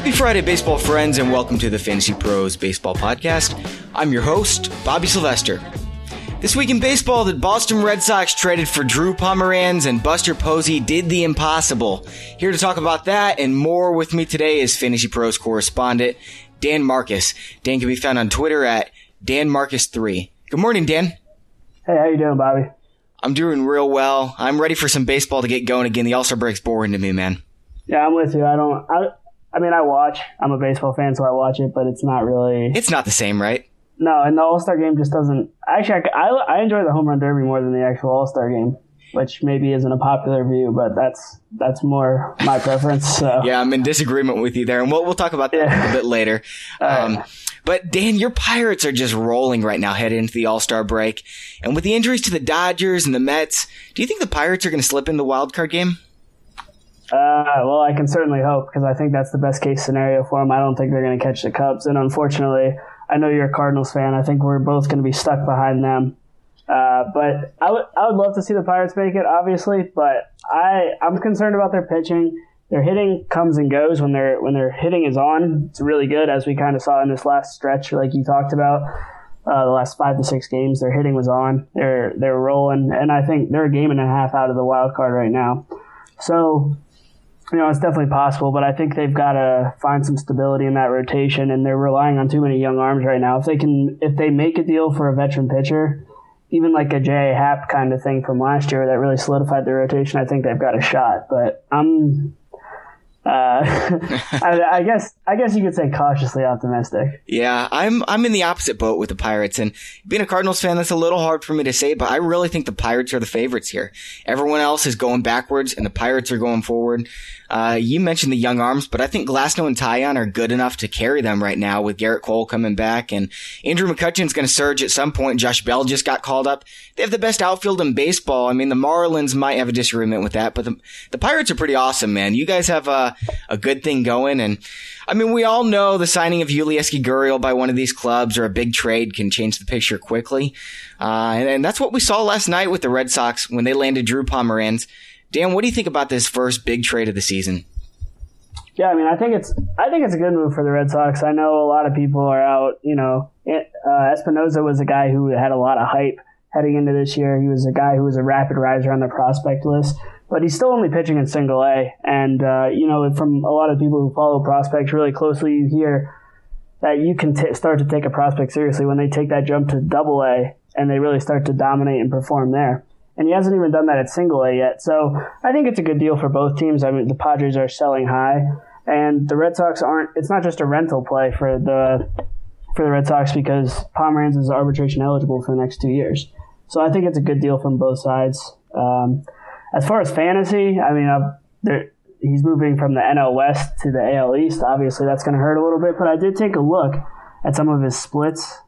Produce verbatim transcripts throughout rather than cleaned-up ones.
Happy Friday, baseball friends, and welcome to the Fantasy Pros Baseball Podcast. I'm your host, Bobby Sylvester. This week in baseball, the Boston Red Sox traded for Drew Pomeranz and Buster Posey did the impossible. Here to talk about that and more with me today is Fantasy Pros correspondent Dan Marcus. Dan can be found on Twitter at Dan Marcus three. Good morning, Dan. Hey, how you doing, Bobby? I'm doing real well. I'm ready for some baseball to get going again. The All-Star break's boring to me, man. Yeah, I'm with you. I don't. I, I mean, I watch. I'm a baseball fan, so I watch it, but it's not really. It's not the same, right? No, and the All-Star game just doesn't. Actually, I, I, I enjoy the home run derby more than the actual All-Star game, which maybe isn't a popular view, but that's that's more my preference. So. Yeah, I'm in disagreement with you there, and we'll we'll talk about that yeah. a bit later. Um, right. But Dan, your Pirates are just rolling right now, headed into the All-Star break, and with the injuries to the Dodgers and the Mets, do you think the Pirates are going to slip in the wild card game? Uh, well, I can certainly hope, because I think that's the best case scenario for them. I don't think they're going to catch the Cubs, and unfortunately, I know you're a Cardinals fan. I think we're both going to be stuck behind them. Uh, but I would I would love to see the Pirates make it, obviously, but I I'm concerned about their pitching. Their hitting comes and goes when their when their hitting is on. It's really good, as we kind of saw in this last stretch, like you talked about. Uh, the last five to six games, their hitting was on. They're they're rolling, and I think they're a game and a half out of the wild card right now. So. You know, it's definitely possible, but I think they've got to find some stability in that rotation, and they're relying on too many young arms right now. If they can, if they make a deal for a veteran pitcher, even like a J A. Happ kind of thing from last year that really solidified their rotation, I think they've got a shot. But I'm, uh, I, I guess, I guess you could say cautiously optimistic. Yeah, I'm, I'm in the opposite boat with the Pirates, and being a Cardinals fan, that's a little hard for me to say, but I really think the Pirates are the favorites here. Everyone else is going backwards, and the Pirates are going forward. Uh, you mentioned the young arms, but I think Glasnow and Taillon are good enough to carry them right now with Garrett Cole coming back, and Andrew McCutchen's going to surge at some point. Josh Bell just got called up. They have the best outfield in baseball. I mean, the Marlins might have a disagreement with that, but the, the Pirates are pretty awesome, man. You guys have a, a good thing going, and I mean, we all know the signing of Yulieski Gurriel by one of these clubs or a big trade can change the picture quickly, uh, and, and that's what we saw last night with the Red Sox when they landed Drew Pomeranz. Dan, what do you think about this first big trade of the season? Yeah, I mean, I think it's I think it's a good move for the Red Sox. I know a lot of people are out. You know, uh, Espinosa was a guy who had a lot of hype heading into this year. He was a guy who was a rapid riser on the prospect list, but he's still only pitching in Single A. And uh, you know, from a lot of people who follow prospects really closely, you hear that you can t- start to take a prospect seriously when they take that jump to Double A and they really start to dominate and perform there. And he hasn't even done that at Single A yet. So I think it's a good deal for both teams. I mean, the Padres are selling high, and the Red Sox aren't. It's not just a rental play for the for the Red Sox because Pomeranz is arbitration eligible for the next two years. So I think it's a good deal from both sides. Um, as far as fantasy, I mean, uh, he's moving from the N L West to the A L East. Obviously, that's going to hurt a little bit. But I did take a look at some of his splits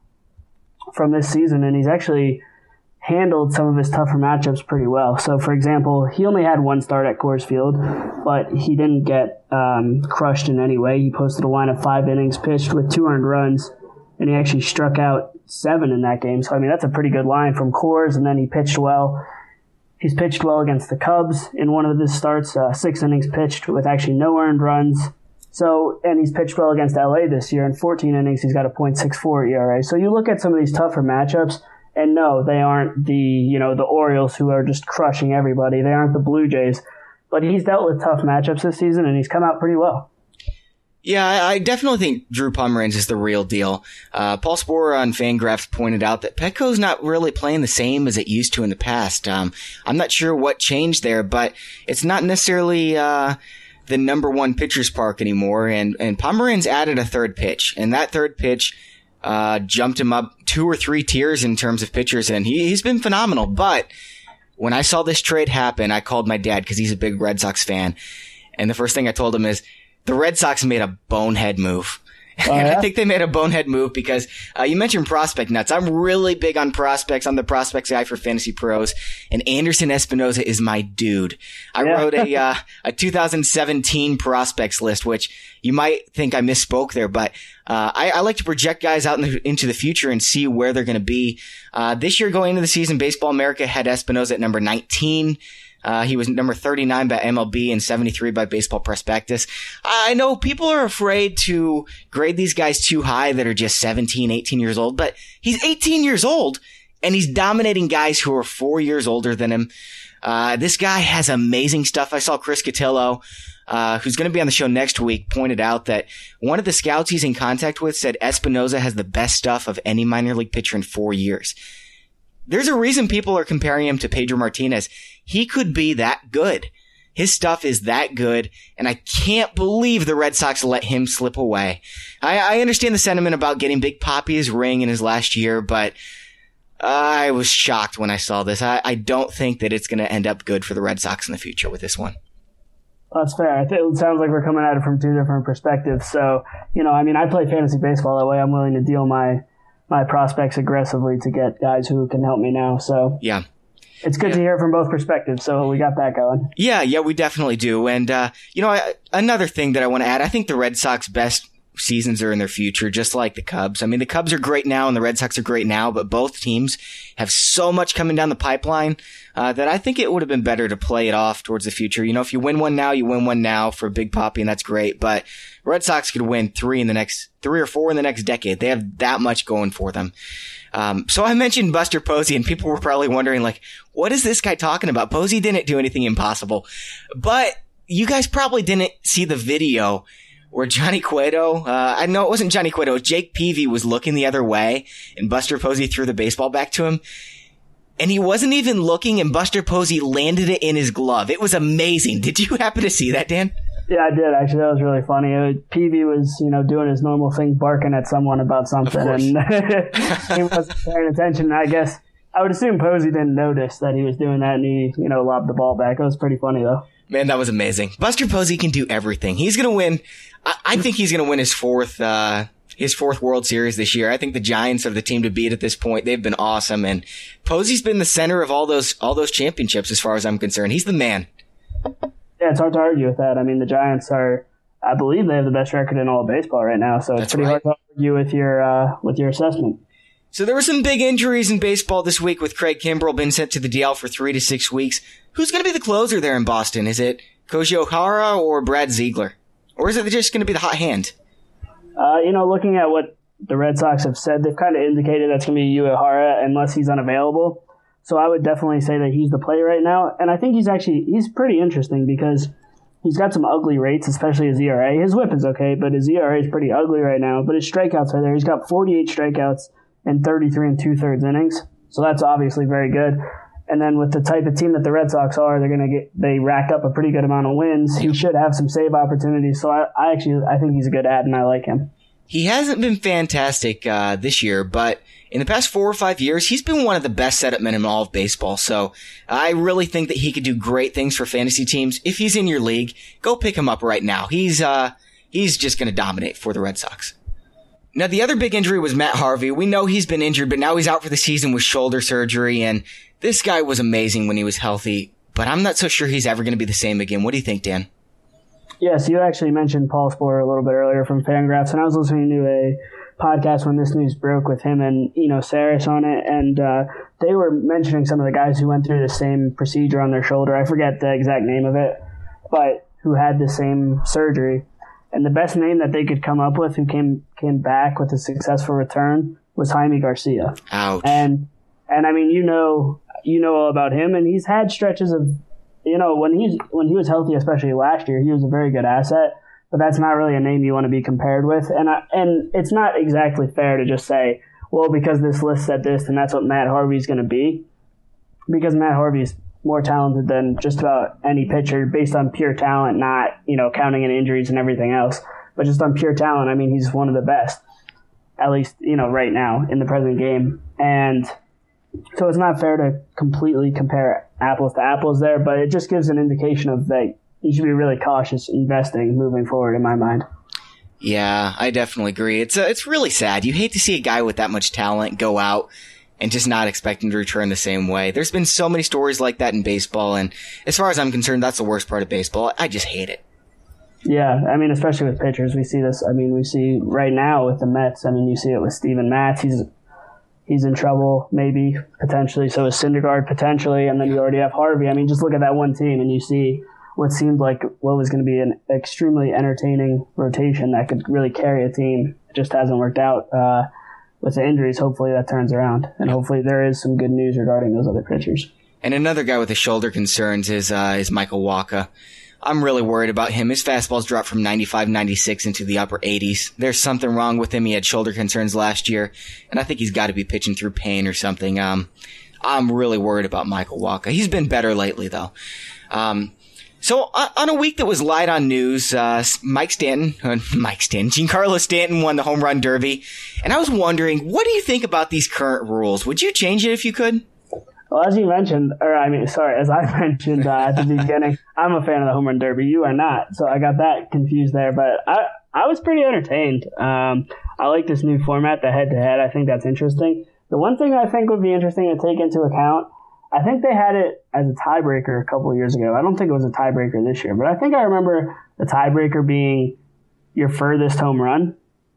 from this season, and he's actually handled some of his tougher matchups pretty well. So, for example, he only had one start at Coors Field, but he didn't get um, crushed in any way. He posted a line of five innings pitched with two earned runs, and he actually struck out seven in that game. So, I mean, that's a pretty good line from Coors, and then he pitched well. He's pitched well against the Cubs in one of his starts, uh, six innings pitched with actually no earned runs. So, and he's pitched well against L A this year. In fourteen innings, he's got a point six four E R A. So you look at some of these tougher matchups, and no, they aren't the, you know, the Orioles who are just crushing everybody. They aren't the Blue Jays. But he's dealt with tough matchups this season, and he's come out pretty well. Yeah, I definitely think Drew Pomeranz is the real deal. Uh, Paul Sporer on Fangraphs pointed out that Petco's not really playing the same as it used to in the past. Um, I'm not sure what changed there, but it's not necessarily uh, the number one pitcher's park anymore. And, and Pomeranz added a third pitch, and that third pitch uh, jumped him up two or three tiers in terms of pitchers, and he, he's been phenomenal. But when I saw this trade happen, I called my dad because he's a big Red Sox fan. And the first thing I told him is, the Red Sox made a bonehead move. Oh, and yeah? I think they made a bonehead move because uh, you mentioned prospect nuts. I'm really big on prospects. I'm the prospects guy for Fantasy Pros, and Anderson Espinosa is my dude. I yeah. wrote a uh, a two thousand seventeen prospects list, which you might think I misspoke there, but uh, I, I like to project guys out in the, into the future and see where they're going to be. Uh, this year going into the season, Baseball America had Espinosa at number nineteen. Uh, he was number thirty-nine by M L B and seventy-three by Baseball Prospectus. I know people are afraid to grade these guys too high that are just seventeen, eighteen years old, but he's eighteen years old and he's dominating guys who are four years older than him. Uh, this guy has amazing stuff. I saw Chris Cotillo, uh, who's going to be on the show next week, pointed out that one of the scouts he's in contact with said Espinoza has the best stuff of any minor league pitcher in four years. There's a reason people are comparing him to Pedro Martinez. He could be that good. His stuff is that good, and I can't believe the Red Sox let him slip away. I, I understand the sentiment about getting Big Papi his ring in his last year, but I was shocked when I saw this. I, I don't think that it's going to end up good for the Red Sox in the future with this one. That's fair. I think it sounds like we're coming at it from two different perspectives. So, you know, I mean, I play fantasy baseball that way. I'm willing to deal my my prospects aggressively to get guys who can help me now. So yeah, it's good yeah. to hear from both perspectives. So we got that going. Yeah, yeah, we definitely do. And, uh, you know, I, another thing that I want to add, I think the Red Sox best seasons are in their future, just like the Cubs. I mean, the Cubs are great now and the Red Sox are great now, but both teams have so much coming down the pipeline uh, that I think it would have been better to play it off towards the future. You know, if you win one now, you win one now for Big Papi, and that's great. But Red Sox could win three in the next three or four in the next decade. They have that much going for them. Um, so I mentioned Buster Posey, and people were probably wondering, like, what is this guy talking about? Posey didn't do anything impossible, but you guys probably didn't see the video where Johnny Cueto, uh, I know it wasn't Johnny Cueto, it was Jake Peavy was looking the other way and Buster Posey threw the baseball back to him. And he wasn't even looking and Buster Posey landed it in his glove. It was amazing. Did you happen to see that, Dan? Yeah, I did. Actually, that was really funny. It was, Peavy was, you know, doing his normal thing, barking at someone about something, and he wasn't paying attention. I guess I would assume Posey didn't notice that he was doing that, and he, you know, lobbed the ball back. It was pretty funny, though. Man, that was amazing. Buster Posey can do everything. He's going to win. I, I think he's going to win his fourth, uh, his fourth World Series this year. I think the Giants are the team to beat at this point. They've been awesome. And Posey's been the center of all those, all those championships as far as I'm concerned. He's the man. Yeah, it's hard to argue with that. I mean, the Giants are, I believe they have the best record in all of baseball right now. So it's That's pretty right. hard to argue with your, uh, with your assessment. So there were some big injuries in baseball this week with Craig Kimbrell being sent to the D L for three to six weeks. Who's going to be the closer there in Boston? Is it Koji O'Hara or Brad Ziegler? Or is it just going to be the hot hand? Uh, you know, looking at what the Red Sox have said, they've kind of indicated that's going to be Yu O'Hara unless he's unavailable. So I would definitely say that he's the play right now. And I think he's actually, he's pretty interesting because he's got some ugly rates, especially his E R A. His whip is okay, but his E R A is pretty ugly right now. But his strikeouts are there. He's got forty-eight strikeouts in thirty-three and two-thirds innings. So that's obviously very good. And then with the type of team that the Red Sox are, they're going to get, they rack up a pretty good amount of wins. He should have some save opportunities. So I, I actually, I think he's a good ad and I like him. He hasn't been fantastic, uh, this year, but in the past four or five years, he's been one of the best setup men in all of baseball. So I really think that he could do great things for fantasy teams. If he's in your league, go pick him up right now. He's, uh, he's just going to dominate for the Red Sox. Now, the other big injury was Matt Harvey. We know he's been injured, but now he's out for the season with shoulder surgery, and this guy was amazing when he was healthy, but I'm not so sure he's ever going to be the same again. What do you think, Dan? Yes, you actually mentioned Paul Sporer a little bit earlier from Fangraphs, and I was listening to a podcast when this news broke with him and Eno Saris on it, and uh, they were mentioning some of the guys who went through the same procedure on their shoulder. I forget the exact name of it, but who had the same surgery. And the best name that they could come up with who came came back with a successful return was Jaime Garcia. Ouch. And and I mean, you know, you know all about him, and he's had stretches of, you know, when he's when he was healthy, especially last year, he was a very good asset. But that's not really a name you want to be compared with, and I, and it's not exactly fair to just say, well, because this list said this, and that's what Matt Harvey's going to be, because Matt Harvey's more talented than just about any pitcher based on pure talent, not, you know, counting in injuries and everything else, but just on pure talent. I mean, he's one of the best, at least, you know, right now in the present game. And so it's not fair to completely compare apples to apples there, but it just gives an indication of that you should be really cautious investing moving forward, in my mind. Yeah, I definitely agree. It's uh, it's really sad. You hate to see a guy with that much talent go out and just not expecting to return the same way. There's been so many stories like that in baseball, and as far as I'm concerned, that's the worst part of baseball. I just hate it. Yeah, I mean, especially with pitchers, we see this. I mean, we see right now with the Mets. I mean, you see it with Steven Matz. He's he's in trouble, maybe, potentially. So is Syndergaard, potentially. And then you already have Harvey. I mean, just look at that one team and you see what seemed like what was going to be an extremely entertaining rotation that could really carry a team. It just hasn't worked out uh, with the injuries. Hopefully that turns around. And hopefully there is some good news regarding those other pitchers. And another guy with the shoulder concerns is uh, is Michael Wacha. I'm really worried about him. His fastball's dropped from ninety-five, ninety-six into the upper eighties. There's something wrong with him. He had shoulder concerns last year, and I think he's got to be pitching through pain or something. Um, I'm really worried about Michael Wacha. He's been better lately, though. Um, so uh, on a week that was light on news, uh, Mike Stanton, uh, Mike Stanton, Giancarlo Stanton won the home run derby, and I was wondering, what do you think about these current rules? Would you change it if you could? Well, as you mentioned, or I mean, sorry, as I mentioned uh, at the beginning, I'm a fan of the home run derby. You are not, so I got that confused there. But I, I was pretty entertained. Um, I like this new format, the head-to-head. I think that's interesting. The one thing I think would be interesting to take into account, I think they had it as a tiebreaker a couple of years ago. I don't think it was a tiebreaker this year, but I think I remember the tiebreaker being your furthest home run.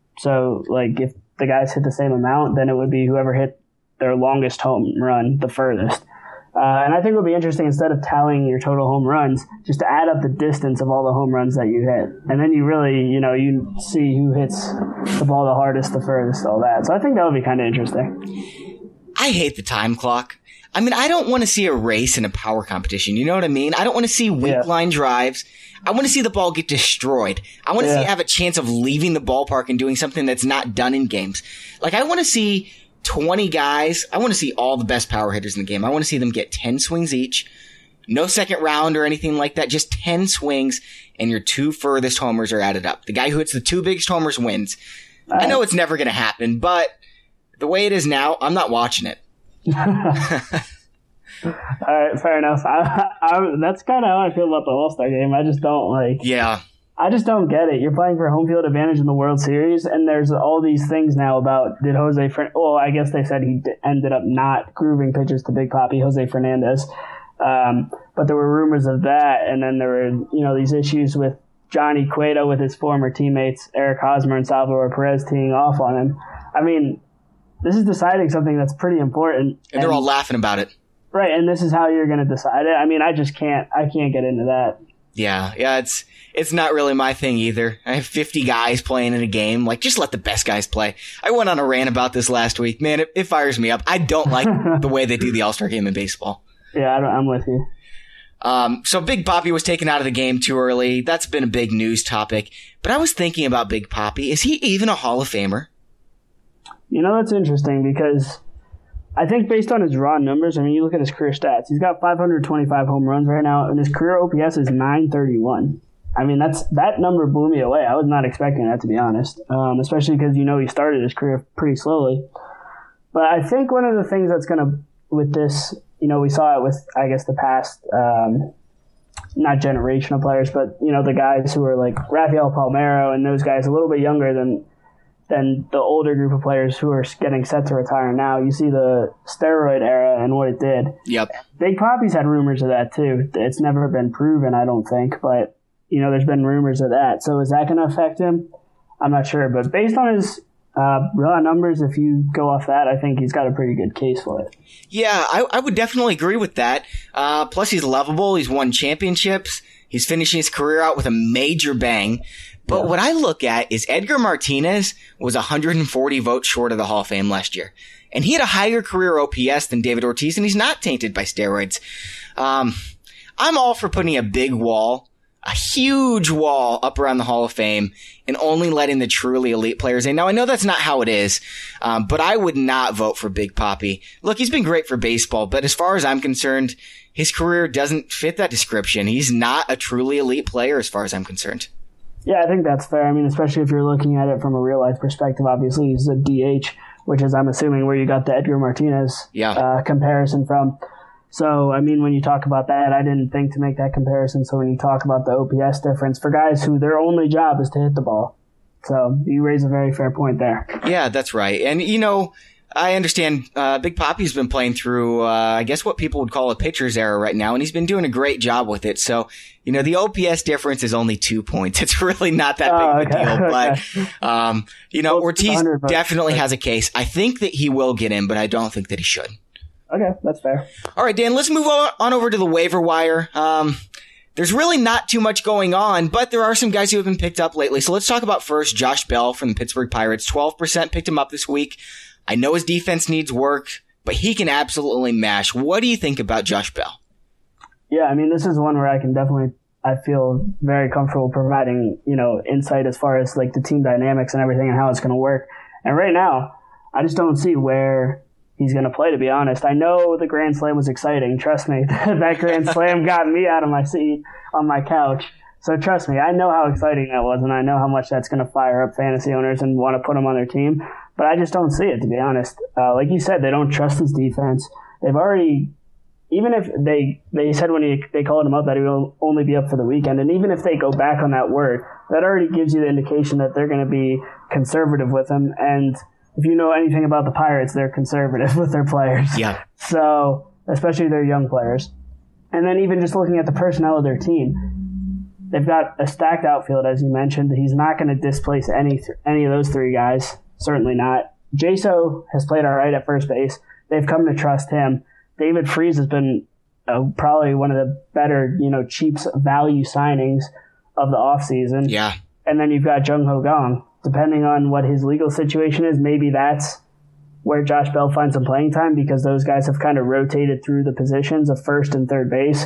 So, like, if the guys hit the same amount, then it would be whoever hit their longest home run the furthest. Uh, and I think it would be interesting, instead of tallying your total home runs, just to add up the distance of all the home runs that you hit. And then you really, you know, you see who hits the ball the hardest, the furthest, all that. So I think that would be kind of interesting. I hate the time clock. I mean, I don't want to see a race in a power competition. You know what I mean? I don't want to see weak yeah. line drives. I want to see the ball get destroyed. I want to yeah. see have a chance of leaving the ballpark and doing something that's not done in games. Like, I want to see twenty guys. I want to see all the best power hitters in the game. I want to see them get ten swings each. No second round or anything like that. Just ten swings, and your two furthest homers are added up. The guy who hits the two biggest homers wins. Right. I know it's never going to happen, but the way it is now, I'm not watching it. All right, fair enough. I, I, that's kind of how I feel about the All-Star game. I just don't like. Yeah. I just don't get it. You're playing for home field advantage in the World Series, and there's all these things now about did Jose Fern- well, I guess they said he d- ended up not grooving pitches to Big Papi, Jose Fernandez. Um, but there were rumors of that, and then there were, you know, these issues with Johnny Cueto with his former teammates, Eric Hosmer and Salvador Perez, teeing off on him. I mean, this is deciding something that's pretty important. And they're and, all laughing about it. Right, and this is how you're going to decide it. I mean, I just can't, I can't get into that. Yeah, yeah, it's it's not really my thing either. I have fifty guys playing in a game. Like, just let the best guys play. I went on a rant about this last week. Man, it, it fires me up. I don't like the way they do the All-Star game in baseball. Yeah, I don't, I'm with you. Um, so Big Papi was taken out of the game too early. That's been a big news topic. But I was thinking about Big Papi. Is he even a Hall of Famer? You know, that's interesting because I think based on his raw numbers, I mean, you look at his career stats. He's got five hundred twenty-five home runs right now, and his career O P S is nine thirty-one. I mean, that's that number blew me away. I was not expecting that, to be honest, um, especially because, you know, he started his career pretty slowly. But I think one of the things that's going to, with this, you know, we saw it with, I guess, the past, um, not generational players, but, you know, the guys who are like Rafael Palmeiro and those guys a little bit younger than than the older group of players who are getting set to retire now. You see the steroid era and what it did. Yep. Big Papi's had rumors of that too. It's never been proven, I don't think, but, you know, there's been rumors of that. So is that going to affect him? I'm not sure. But based on his uh, raw numbers, if you go off that, I think he's got a pretty good case for it. Yeah, I, I would definitely agree with that. Uh, plus, he's lovable. He's won championships. He's finishing his career out with a major bang. But yeah. What I look at is Edgar Martinez was one hundred forty votes short of the Hall of Fame last year. And he had a higher career O P S than David Ortiz, and he's not tainted by steroids. Um, I'm all for putting a big wall, a huge wall up around the Hall of Fame and only letting the truly elite players in. Now, I know that's not how it is, um, but I would not vote for Big Papi. Look, he's been great for baseball, but as far as I'm concerned, his career doesn't fit that description. He's not a truly elite player as far as I'm concerned. Yeah, I think that's fair. I mean, especially if you're looking at it from a real-life perspective, obviously he's a D H, which is, I'm assuming, where you got the Edgar Martinez yeah. uh, comparison from. So, I mean, when you talk about that, I didn't think to make that comparison. So when you talk about the O P S difference for guys who their only job is to hit the ball. So you raise a very fair point there. Yeah, that's right. And, you know, I understand uh, Big Papi's been playing through, uh, I guess what people would call a pitcher's era right now, and he's been doing a great job with it. So, you know, the O P S difference is only two points. It's really not that big oh, of a okay. deal. Okay. But, um, you know, Well, Ortiz definitely but, has a case. I think that he will get in, but I don't think that he should. Okay, that's fair. All right, Dan, let's move on over to the waiver wire. Um, there's really not too much going on, but there are some guys who have been picked up lately. So let's talk about first Josh Bell from the Pittsburgh Pirates. twelve percent picked him up this week. I know his defense needs work, but he can absolutely mash. What do you think about Josh Bell? Yeah, I mean, this is one where I can definitely, I feel very comfortable providing, you know, insight as far as like the team dynamics and everything and how it's going to work. And right now, I just don't see where he's going to play, to be honest. I know the Grand Slam was exciting. Trust me, that Grand Slam got me out of my seat on my couch. So trust me, I know how exciting that was, and I know how much that's going to fire up fantasy owners and want to put him on their team. But I just don't see it, to be honest. Uh, like you said, they don't trust his defense. They've already, even if they they said when he, they called him up that he will only be up for the weekend, and even if they go back on that word, that already gives you the indication that they're going to be conservative with him. And if you know anything about the Pirates, they're conservative with their players. Yeah. So, especially their young players. And then even just looking at the personnel of their team, they've got a stacked outfield, as you mentioned. He's not going to displace any th- any of those three guys. Certainly not. Jaso has played all right at first base. They've come to trust him. David Freese has been uh, probably one of the better, you know, cheap value signings of the offseason. Yeah. And then you've got Jung Ho Gong. Depending on what his legal situation is, maybe that's where Josh Bell finds some playing time, because those guys have kind of rotated through the positions of first and third base,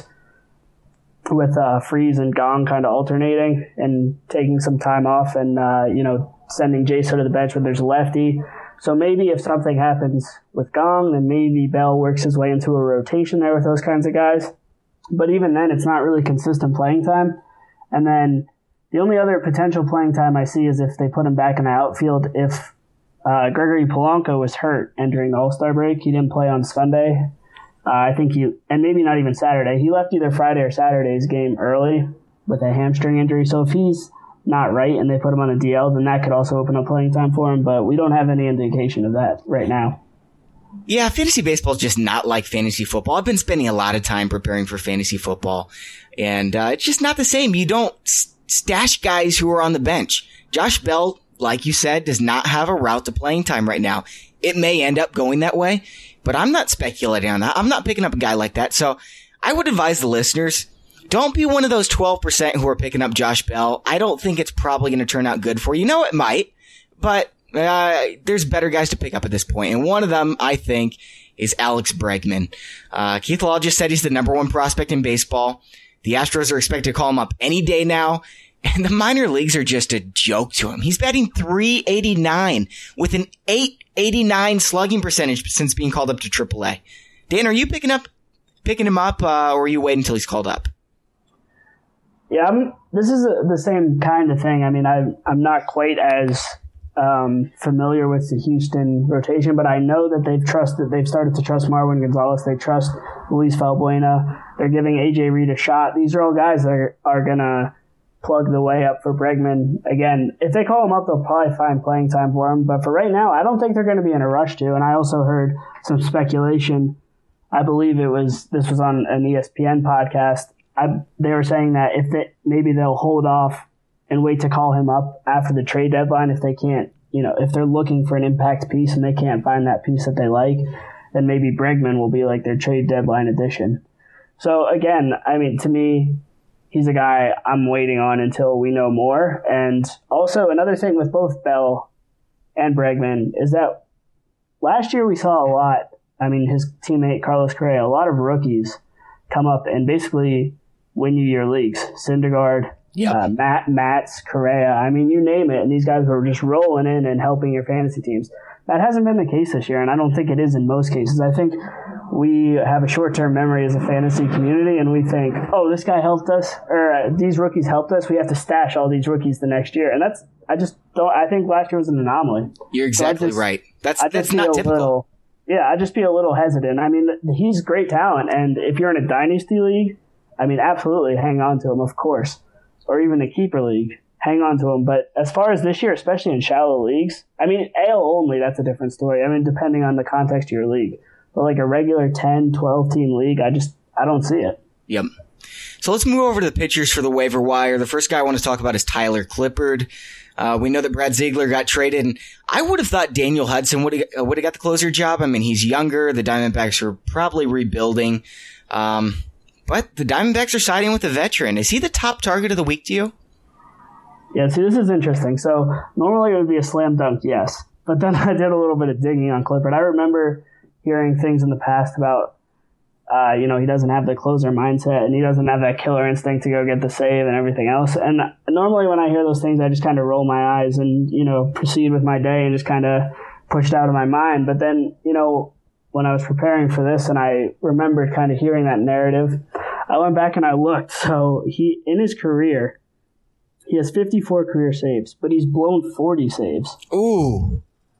with uh, Freese and Gong kind of alternating and taking some time off and, uh, you know, sending Jaso to the bench when there's a lefty. So maybe if something happens with Gong, then maybe Bell works his way into a rotation there with those kinds of guys. But even then, it's not really consistent playing time. And then the only other potential playing time I see is if they put him back in the outfield. If uh, Gregory Polanco was hurt entering the All-Star break, he didn't play on Sunday. Uh, I think he, and maybe not even Saturday. He left either Friday or Saturday's game early with a hamstring injury. So if he's not right and they put him on a D L, then that could also open up playing time for him. But we don't have any indication of that right now. Yeah, fantasy baseball is just not like fantasy football. I've been spending a lot of time preparing for fantasy football, and uh, it's just not the same. You don't stash guys who are on the bench. Josh Bell, like you said, does not have a route to playing time right now. It may end up going that way, but I'm not speculating on that. I'm not picking up a guy like that. So I would advise the listeners, don't be one of those twelve percent who are picking up Josh Bell. I don't think it's probably going to turn out good for you. No, it might, but uh, there's better guys to pick up at this point. And one of them, I think, is Alex Bregman. Uh, Keith Law just said he's the number one prospect in baseball. The Astros are expected to call him up any day now, and the minor leagues are just a joke to him. He's batting three eighty-nine with an eight eighty-nine slugging percentage since being called up to triple A. Dan, are you picking up, picking him up, uh, or are you waiting until he's called up? Yeah, I'm, this is a, the same kind of thing. I mean, I, I'm not quite as um, familiar with the Houston rotation, but I know that they've trusted, they've started to trust Marwin Gonzalez. They trust Luis Valbuena. They're giving A J Reed a shot. These are all guys that are, are going to plug the way up for Bregman. Again, if they call him up, they'll probably find playing time for him. But for right now, I don't think they're going to be in a rush to. And I also heard some speculation. I believe it was, this was on an E S P N podcast. I, they were saying that if they, maybe they'll hold off and wait to call him up after the trade deadline if they can't, you know, if they're looking for an impact piece and they can't find that piece that they like, then maybe Bregman will be like their trade deadline addition. So again, I mean, to me, he's a guy I'm waiting on until we know more. And also another thing with both Bell and Bregman is that last year we saw a lot, I mean, his teammate Carlos Correa, a lot of rookies come up and basically win you your leagues. Syndergaard, yep. uh, Matt, Matz, Correa. I mean, you name it. And these guys were just rolling in and helping your fantasy teams. That hasn't been the case this year, and I don't think it is in most cases. I think we have a short-term memory as a fantasy community, and we think, oh, this guy helped us, or uh, these rookies helped us. We have to stash all these rookies the next year. And that's, I just don't, I think last year was an anomaly. You're exactly so just, right. That's, that's not typical. Little, yeah, I'd just be a little hesitant. I mean, he's great talent, and if you're in a dynasty league, I mean, absolutely hang on to him, of course, or even a keeper league. hang on to him. But as far as this year, especially in shallow leagues, I mean, A L only, that's a different story. I mean, depending on the context of your league. But like a regular ten, twelve team league, I just, I don't see it. Yep. So let's move over to the pitchers for the waiver wire. The first guy I want to talk about is Tyler Clippard. Uh, we know that Brad Ziegler got traded, and I would have thought Daniel Hudson would have uh, would have got the closer job. I mean, he's younger. The Diamondbacks are probably rebuilding. Um, but the Diamondbacks are siding with a veteran. Is he the top target of the week to you? Yeah, see, this is interesting. So normally it would be a slam dunk, yes. But then I did a little bit of digging on Clippard. I remember hearing things in the past about Uh, you know, he doesn't have the closer mindset and he doesn't have that killer instinct to go get the save and everything else. And normally when I hear those things, I just kind of roll my eyes and, you know, proceed with my day and just kind of push it out of my mind. But then, you know, when I was preparing for this and I remembered kind of hearing that narrative, I went back and I looked. So he, in his career, he has fifty-four career saves, but he's blown forty saves. Ooh.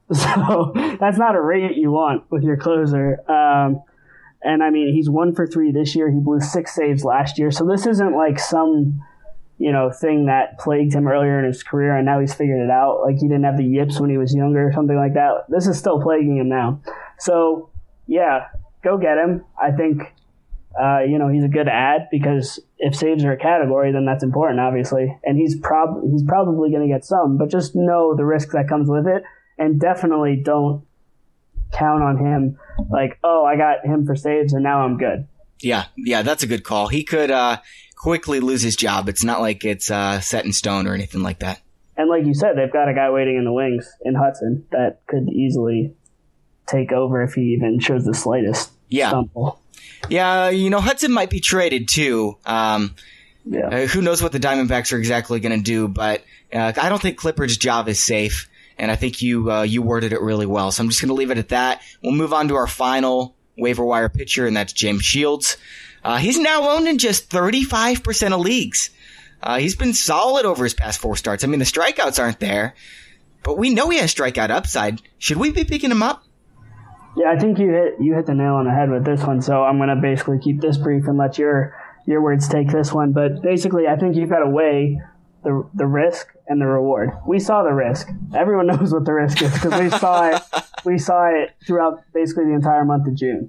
So that's not a rate you want with your closer. Um, And, I mean, he's one for three this year. He blew six saves last year. So this isn't like some, you know, thing that plagued him earlier in his career and now he's figured it out. Like he didn't have the yips when he was younger or something like that. This is still plaguing him now. So, yeah, go get him. I think, uh, you know, he's a good ad because if saves are a category, then that's important, obviously. And he's, prob- he's probably going to get some, but just know the risk that comes with it. And definitely don't count on him like, oh, I got him for saves and now I'm good. Yeah, yeah, that's a good call. He could uh, quickly lose his job. It's not like it's uh, set in stone or anything like that. And like you said, they've got a guy waiting in the wings in Hudson that could easily take over if he even shows the slightest yeah. stumble. Yeah, you know, Hudson might be traded too. Um, yeah. uh, who knows what the Diamondbacks are exactly going to do, but uh, I don't think Clippard's job is safe. And I think you uh, you worded it really well. So I'm just going to leave it at that. We'll move on to our final waiver wire pitcher, and that's James Shields. Uh, he's now owned in just thirty-five percent of leagues. Uh, he's been solid over his past four starts. I mean, the strikeouts aren't there, but we know he has strikeout upside. Should we be picking him up? Yeah, I think you hit you hit the nail on the head with this one. So I'm going to basically keep this brief and let your your words take this one. But basically, I think you've got to weigh the the risk and the reward. We saw the risk. Everyone knows what the risk is because we saw it. We saw it throughout basically the entire month of June,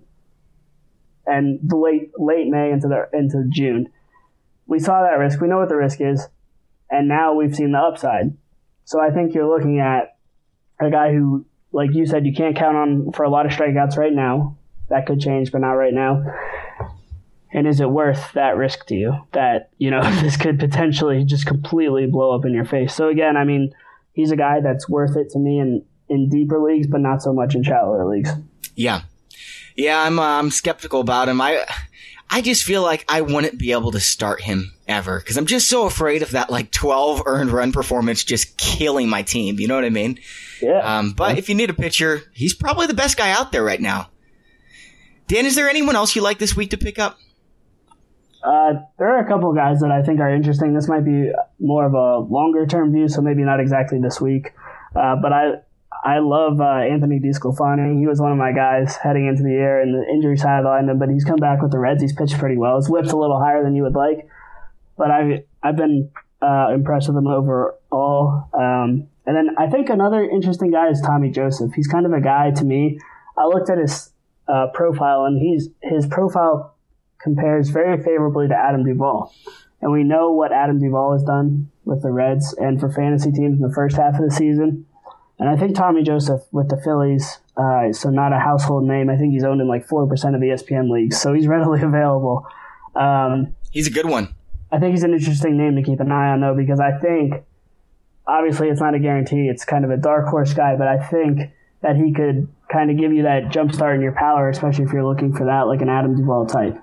and the late late May into the into June. We saw that risk. We know what the risk is, and now we've seen the upside. So I think you're looking at a guy who, like you said, you can't count on for a lot of strikeouts right now. That could change, but not right now. And is it worth that risk to you that, you know, this could potentially just completely blow up in your face? So, again, I mean, he's a guy that's worth it to me in, in deeper leagues, but not so much in shallower leagues. Yeah. Yeah, I'm uh, I'm skeptical about him. I I just feel like I wouldn't be able to start him ever because I'm just so afraid of that, like, twelve earned run performance just killing my team. You know what I mean? Yeah. Um, but yeah. if you need a pitcher, he's probably the best guy out there right now. Dan, is there anyone else you like this week to pick up? Uh, there are a couple of guys that I think are interesting. This might be more of a longer-term view, so maybe not exactly this week. Uh, but I I love uh, Anthony DeSclafani. He was one of my guys heading into the year, and the injury sidelined him, but he's come back with the Reds. He's pitched pretty well. His whip's a little higher than you would like, but I've, I've been uh, impressed with him overall. Um, and then I think another interesting guy is Tommy Joseph. He's kind of a guy to me. I looked at his uh, profile, and he's his profile compares very favorably to Adam Duvall. And we know what Adam Duvall has done with the Reds and for fantasy teams in the first half of the season. And I think Tommy Joseph with the Phillies, uh, so not a household name. I think he's owned in like four percent of E S P N leagues, so he's readily available. Um, he's a good one. I think he's an interesting name to keep an eye on, though, because I think, obviously it's not a guarantee. It's kind of a dark horse guy, but I think that he could kind of give you that jump start in your power, especially if you're looking for that, like an Adam Duvall type.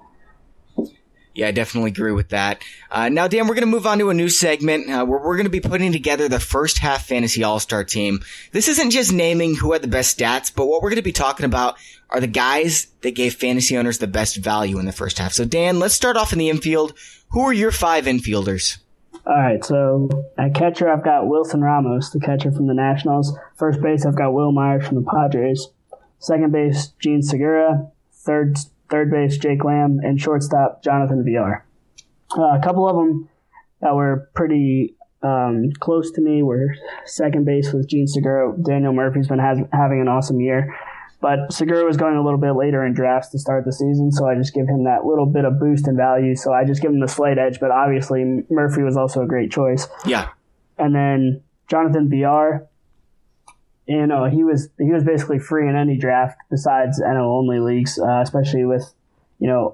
Yeah, I definitely agree with that. Uh, now, Dan, we're going to move on to a new segment uh, where we're going to be putting together the first half fantasy all-star team. This isn't just naming who had the best stats, but what we're going to be talking about are the guys that gave fantasy owners the best value in the first half. So, Dan, let's start off in the infield. Who are your five infielders? All right, so at catcher, I've got Wilson Ramos, the catcher from the Nationals. First base, I've got Will Myers from the Padres. Second base, Gene Segura. Third Third base, Jake Lamb, and shortstop, Jonathan Villar. Uh, a couple of them that were pretty um, close to me were second base with Gene Segura. Daniel Murphy's been has, having an awesome year. But Segura was going a little bit later in drafts to start the season, so I just give him that little bit of boost in value. So I just give him the slight edge, but obviously Murphy was also a great choice. Yeah. And then Jonathan Villar, you know, he was he was basically free in any draft besides N L only leagues, uh, especially with, you know,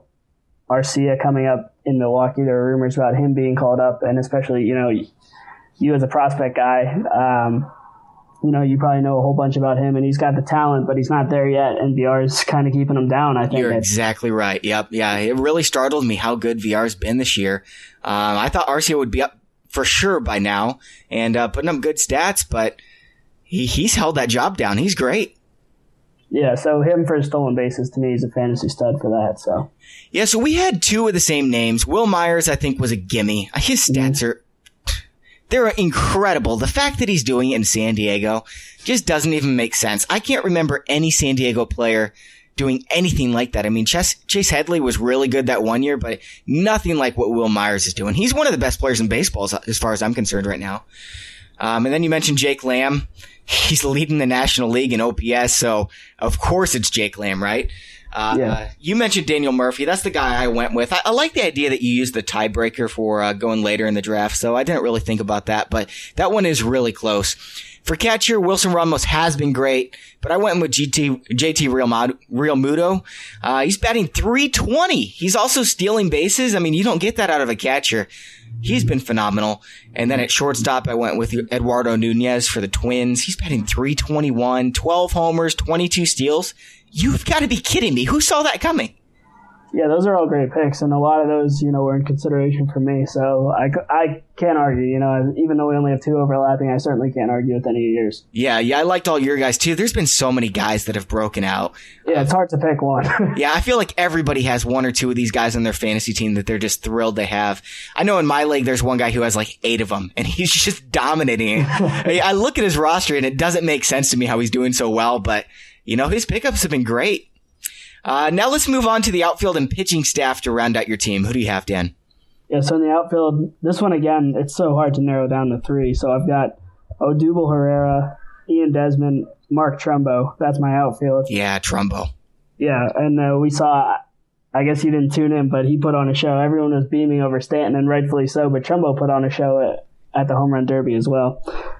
Arcia coming up in Milwaukee. There were rumors about him being called up, and especially, you know, you as a prospect guy, um, you know, you probably know a whole bunch about him, and he's got the talent, but he's not there yet, and V R is kind of keeping him down, I think. You're exactly right. Yep. Yeah, it really startled me how good V R's been this year. Um, I thought Arcia would be up for sure by now and uh, putting up good stats, but he, he's held that job down. He's great. Yeah, so him for stolen bases, to me, is a fantasy stud for that. So Yeah, so we had two of the same names. Will Myers, I think, was a gimme. His stats mm-hmm. are They're incredible. The fact that he's doing it in San Diego just doesn't even make sense. I can't remember any San Diego player doing anything like that. I mean, Chase, Chase Headley was really good that one year, but nothing like what Will Myers is doing. He's one of the best players in baseball as far as I'm concerned right now. Um, and then you mentioned Jake Lamb. He's leading the National League in O P S, so of course it's Jake Lamb, right? Uh, yeah. uh, you mentioned Daniel Murphy. That's the guy I went with. I, I like the idea that you used the tiebreaker for uh, going later in the draft, so I didn't really think about that, but that one is really close. For catcher, Wilson Ramos has been great, but I went with G T, J T Real Muto. Uh, he's batting three twenty. He's also stealing bases. I mean, you don't get that out of a catcher. He's been phenomenal. And then at shortstop, I went with Eduardo Nunez for the Twins. He's batting three twenty-one, twelve homers, twenty-two steals. You've got to be kidding me. Who saw that coming? Yeah, those are all great picks, and a lot of those, you know, were in consideration for me. So I, I can't argue, you know, even though we only have two overlapping, I certainly can't argue with any of yours. Yeah, yeah, I liked all your guys too. There's been so many guys that have broken out. Yeah, it's hard to pick one. Yeah, I feel like everybody has one or two of these guys on their fantasy team that they're just thrilled to have. I know in my league, there's one guy who has like eight of them, and he's just dominating. I look at his roster, and it doesn't make sense to me how he's doing so well, but, you know, his pickups have been great. Uh, now let's move on to the outfield and pitching staff to round out your team. Who do you have, Dan? Yeah, so in the outfield, this one again, it's so hard to narrow down to three. So I've got Odubel Herrera, Ian Desmond, Mark Trumbo. That's my outfield. Yeah, Trumbo. Yeah, and uh, we saw, I guess you didn't tune in, but he put on a show. Everyone was beaming over Stanton, and rightfully so, but Trumbo put on a show at, at the Home Run Derby as well.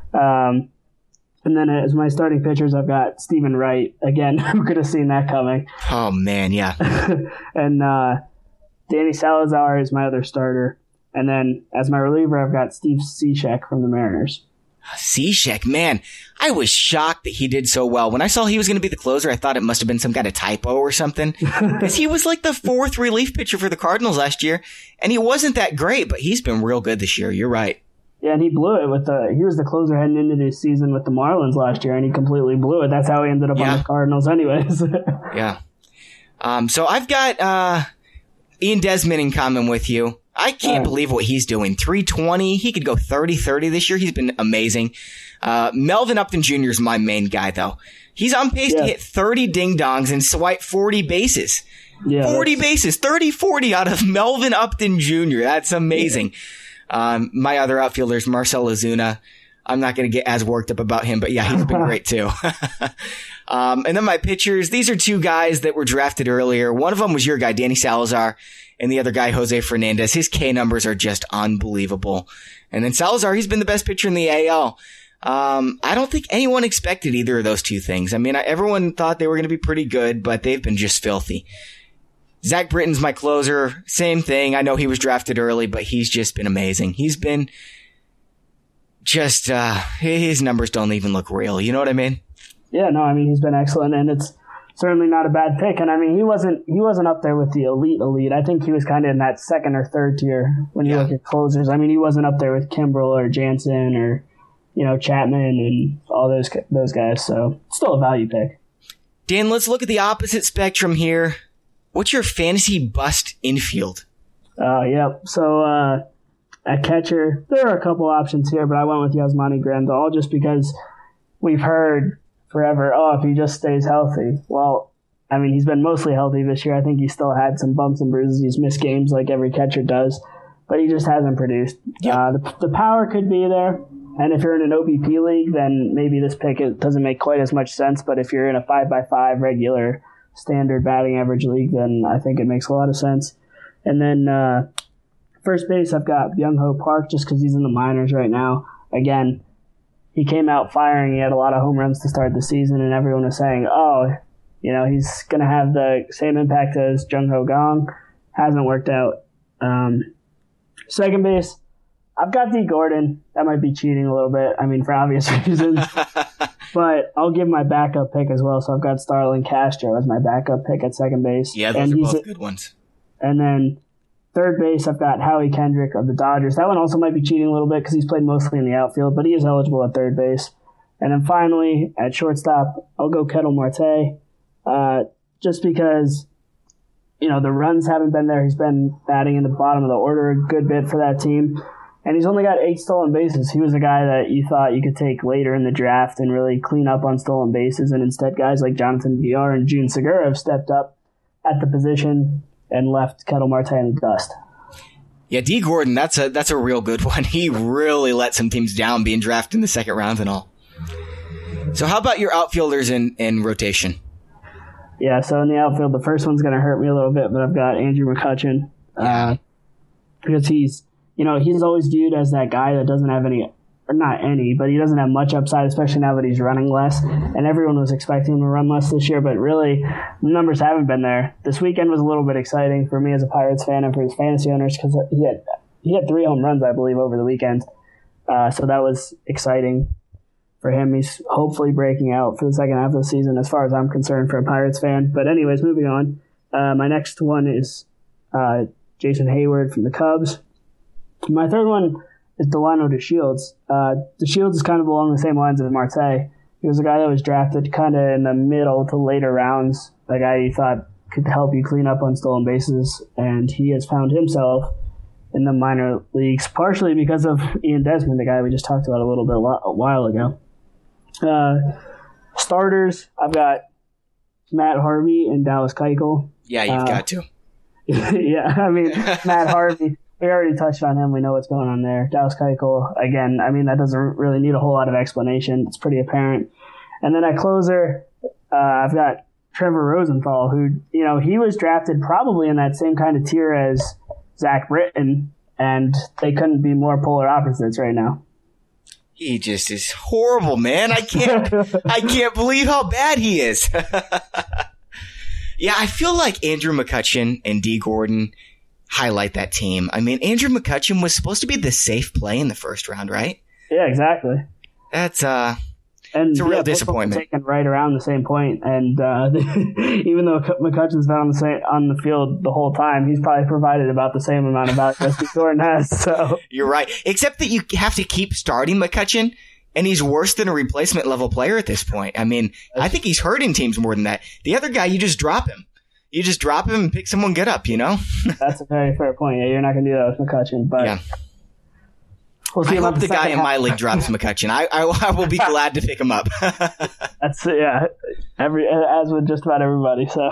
Um, And then as my starting pitchers, I've got Stephen Wright. Again, who could have seen that coming? Oh, man, yeah. and uh, Danny Salazar is my other starter. And then as my reliever, I've got Steve Cishek from the Mariners. Cishek, man, I was shocked that he did so well. When I saw he was going to be the closer, I thought it must have been some kind of typo or something. Because he was like the fourth relief pitcher for the Cardinals last year. And he wasn't that great, but he's been real good this year. You're right. Yeah, and he blew it with the. He was the closer heading into the season with the Marlins last year, and he completely blew it. That's how he ended up yeah. on the Cardinals, anyways. yeah. Um. So I've got uh, Ian Desmond in common with you. I can't uh, believe what he's doing. three twenty. He could go thirty thirty this year. He's been amazing. Uh, Melvin Upton Junior is my main guy, though. He's on pace yeah. to hit thirty ding-dongs and swipe forty bases. Yeah, forty that's... bases. thirty forty out of Melvin Upton Junior That's amazing. Yeah. Um, my other outfielder is Marcell Ozuna. I'm not going to get as worked up about him, but yeah, he's been great too. um, and then my pitchers, these are two guys that were drafted earlier. One of them was your guy, Danny Salazar, and the other guy, Jose Fernandez. His K numbers are just unbelievable. And then Salazar, he's been the best pitcher in the A L. Um, I don't think anyone expected either of those two things. I mean, I, everyone thought they were going to be pretty good, but they've been just filthy. Zach Britton's my closer. Same thing. I know he was drafted early, but he's just been amazing. He's been just, uh, his numbers don't even look real. You know what I mean? Yeah, no, I mean, he's been excellent, and it's certainly not a bad pick. And I mean, he wasn't, he wasn't up there with the elite elite. I think he was kind of in that second or third tier when you yeah. look at closers. I mean, he wasn't up there with Kimbrel or Jansen or, you know, Chapman and all those, those guys. So still a value pick. Dan, let's look at the opposite spectrum here. What's your fantasy bust infield? Oh, uh, yep. So, uh, at catcher, there are a couple options here, but I went with Yasmani Grandal just because we've heard forever, oh, if he just stays healthy. Well, I mean, he's been mostly healthy this year. I think he still had some bumps and bruises. He's missed games like every catcher does. but he just hasn't produced. Yep. Uh, the, the power could be there, and if you're in an O B P league, then maybe this pick it doesn't make quite as much sense, but if you're in a five by five regular standard batting average league, then I think it makes a lot of sense. And then uh, first base, I've got Byung-Ho Park just because he's in the minors right now. Again, he came out firing. He had a lot of home runs to start the season, and everyone was saying, oh, you know, he's going to have the same impact as Jung-Ho Kang. Hasn't worked out. Um, second base, I've got D. Gordon. That might be cheating a little bit. I mean, for obvious reasons. But I'll give my backup pick as well. So I've got Starlin Castro as my backup pick at second base. Yeah, those and are he's both a, good ones. And then third base, I've got Howie Kendrick of the Dodgers. That one also might be cheating a little bit because he's played mostly in the outfield, but he is eligible at third base. And then finally, at shortstop, I'll go Ketel Marte. Uh, just because, you know, the runs haven't been there. He's been batting in the bottom of the order a good bit for that team. And he's only got eight stolen bases. He was a guy that you thought you could take later in the draft and really clean up on stolen bases. And instead, guys like Jonathan Villar and June Segura have stepped up at the position and left Ketel Marte in the dust. Yeah, D. Gordon, that's a that's a real good one. He really let some teams down being drafted in the second round and all. So how about your outfielders in, in rotation? Yeah, so in the outfield, the first one's going to hurt me a little bit, but I've got Andrew McCutchen. Yeah. Uh, because he's, you know, he's always viewed as that guy that doesn't have any, or not any, but he doesn't have much upside, especially now that he's running less. And everyone was expecting him to run less this year, but really, the numbers haven't been there. This weekend was a little bit exciting for me as a Pirates fan and for his fantasy owners because he had, he had three home runs, I believe, over the weekend. Uh, so that was exciting for him. He's hopefully breaking out for the second half of the season as far as I'm concerned for a Pirates fan. But anyways, moving on. Uh, my next one is uh, Jason Hayward from the Cubs. My third one is Delano DeShields. Uh, DeShields is kind of along the same lines of Marte. He was a guy that was drafted kind of in the middle to later rounds, a guy you thought could help you clean up on stolen bases, and he has found himself in the minor leagues, partially because of Ian Desmond, the guy we just talked about a little bit a while ago. Uh, starters, I've got Matt Harvey and Dallas Keuchel. Yeah, you've uh, got to. Yeah, I mean, Matt Harvey, we already touched on him. We know what's going on there. Dallas Keuchel, again, I mean, that doesn't really need a whole lot of explanation. It's pretty apparent. And then at closer, uh, I've got Trevor Rosenthal, who, you know, he was drafted probably in that same kind of tier as Zach Britton, and they couldn't be more polar opposites right now. He just is horrible, man. I can't, I can't believe how bad he is. Yeah, I feel like Andrew McCutchen and D. Gordon highlight that team. I mean, Andrew McCutchen was supposed to be the safe play in the first round, right? Yeah, exactly. That's uh, and it's a real yeah, disappointment. Taken right around the same point, and uh, even though McCutchen's been on the same on the field the whole time, he's probably provided about the same amount of value as D. Gordon has. So you're right, except that you have to keep starting McCutchen, and he's worse than a replacement level player at this point. I mean, I think he's hurting teams more than that. The other guy, you just drop him. You just drop him and pick someone good up, you know? That's a very fair point. Yeah, you're not going to do that with McCutchen, but yeah. We'll see I hope the, the guy in my league drops McCutchen. I, I I will be glad to pick him up. That's yeah, every as with just about everybody. So,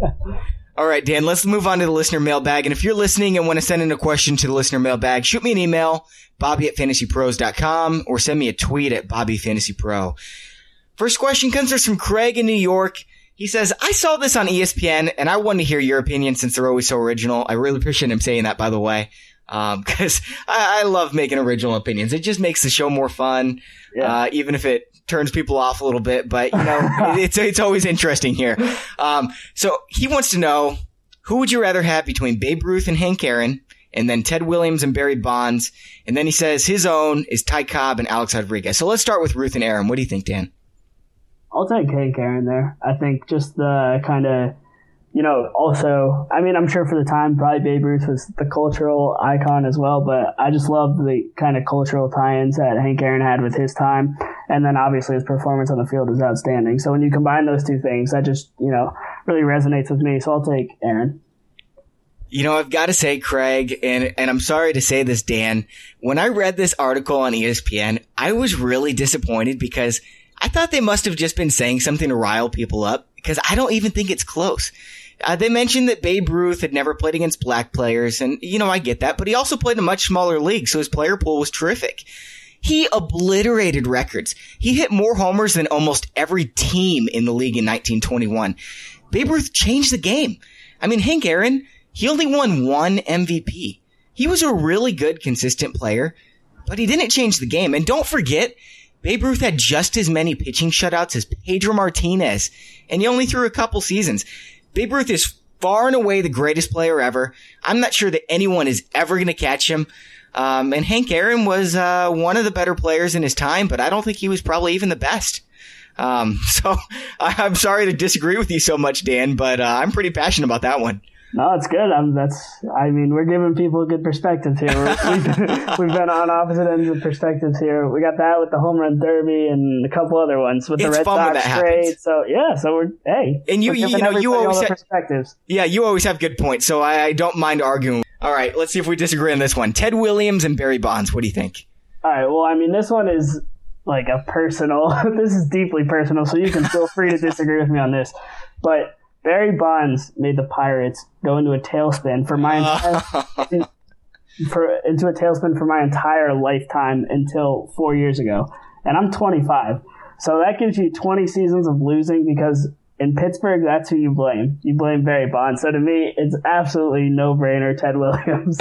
all right, Dan. Let's move on to the listener mailbag. And if you're listening and want to send in a question to the listener mailbag, shoot me an email, Bobby at fantasy pros dot com, or send me a tweet at Bobby Fantasy Pro. First question comes from Craig in New York. He says, I saw this on E S P N, and I wanted to hear your opinion since they're always so original. I really appreciate him saying that, by the way. Um, cause I, I love making original opinions. It just makes the show more fun. Yeah. Uh, even if it turns people off a little bit, but you know, it, it's, it's always interesting here. Um, so he wants to know, who would you rather have between Babe Ruth and Hank Aaron, and then Ted Williams and Barry Bonds? And then he says his own is Ty Cobb and Alex Rodriguez. So let's start with Ruth and Aaron. What do you think, Dan? I'll take Hank Aaron there. I think just the kind of, you know, also, I mean, I'm sure for the time, probably Babe Ruth was the cultural icon as well, but I just love the kind of cultural tie-ins that Hank Aaron had with his time. And then obviously his performance on the field is outstanding. So when you combine those two things, that just, you know, really resonates with me. So I'll take Aaron. You know, I've got to say, Craig, and, and I'm sorry to say this, Dan, when I read this article on E S P N, I was really disappointed because I thought they must have just been saying something to rile people up, because I don't even think it's close. Uh, they mentioned that Babe Ruth had never played against black players, and, you know, I get that, but he also played in a much smaller league, so his player pool was terrific. He obliterated records. He hit more homers than almost every team in the league in nineteen twenty-one. Babe Ruth changed the game. I mean, Hank Aaron, he only won one M V P. He was a really good, consistent player, but he didn't change the game. And don't forget, Babe Ruth had just as many pitching shutouts as Pedro Martinez, and he only threw a couple seasons. Babe Ruth is far and away the greatest player ever. I'm not sure that anyone is ever going to catch him. Um, and Hank Aaron was uh, one of the better players in his time, but I don't think he was probably even the best. Um, so I, I'm sorry to disagree with you so much, Dan, but uh, I'm pretty passionate about that one. No, it's good. Um, that's. I mean, we're giving people good perspectives here. We're, we've, we've been on opposite ends of perspectives here. We got that with the home run derby and a couple other ones with it's the Red fun Sox when that trade. happens. So yeah, so we're hey, and you, we're you know, you always all the have, perspectives. Yeah, you always have good points, so I, I don't mind arguing. All right, let's see if we disagree on this one. Ted Williams and Barry Bonds. What do you think? All right. Well, I mean, this one is like a personal. This is deeply personal, so you can feel free to disagree with me on this, but Barry Bonds made the Pirates go into a tailspin for my entire, for into a tailspin for my entire lifetime until four years ago, and I'm twenty-five. So that gives you twenty seasons of losing because in Pittsburgh, that's who you blame. You blame Barry Bonds. So to me, it's absolutely no-brainer Ted Williams.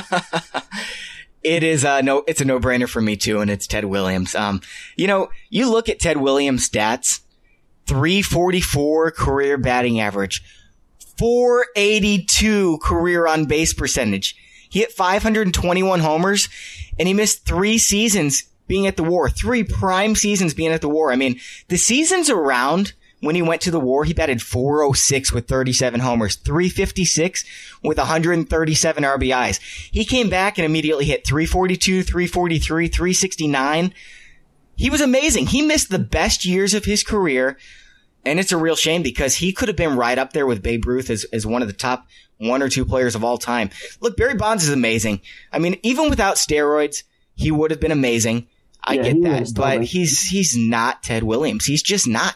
It is a no. It's a no-brainer for me too, and it's Ted Williams. Um, you know, you look at Ted Williams' stats: three forty-four career batting average, four eighty-two career on base percentage. He hit five hundred twenty-one homers, and he missed three seasons being at the War, three prime seasons being at the War. I mean, the seasons around when he went to the War, he batted four oh six with thirty-seven homers, three fifty-six with one hundred thirty-seven R B Is. He came back and immediately hit three forty-two, three forty-three, three sixty-nine. He was amazing. He missed the best years of his career, and it's a real shame because he could have been right up there with Babe Ruth as, as one of the top one or two players of all time. Look, Barry Bonds is amazing. I mean, even without steroids, he would have been amazing. I yeah, get that, but totally. he's he's not Ted Williams. He's just not.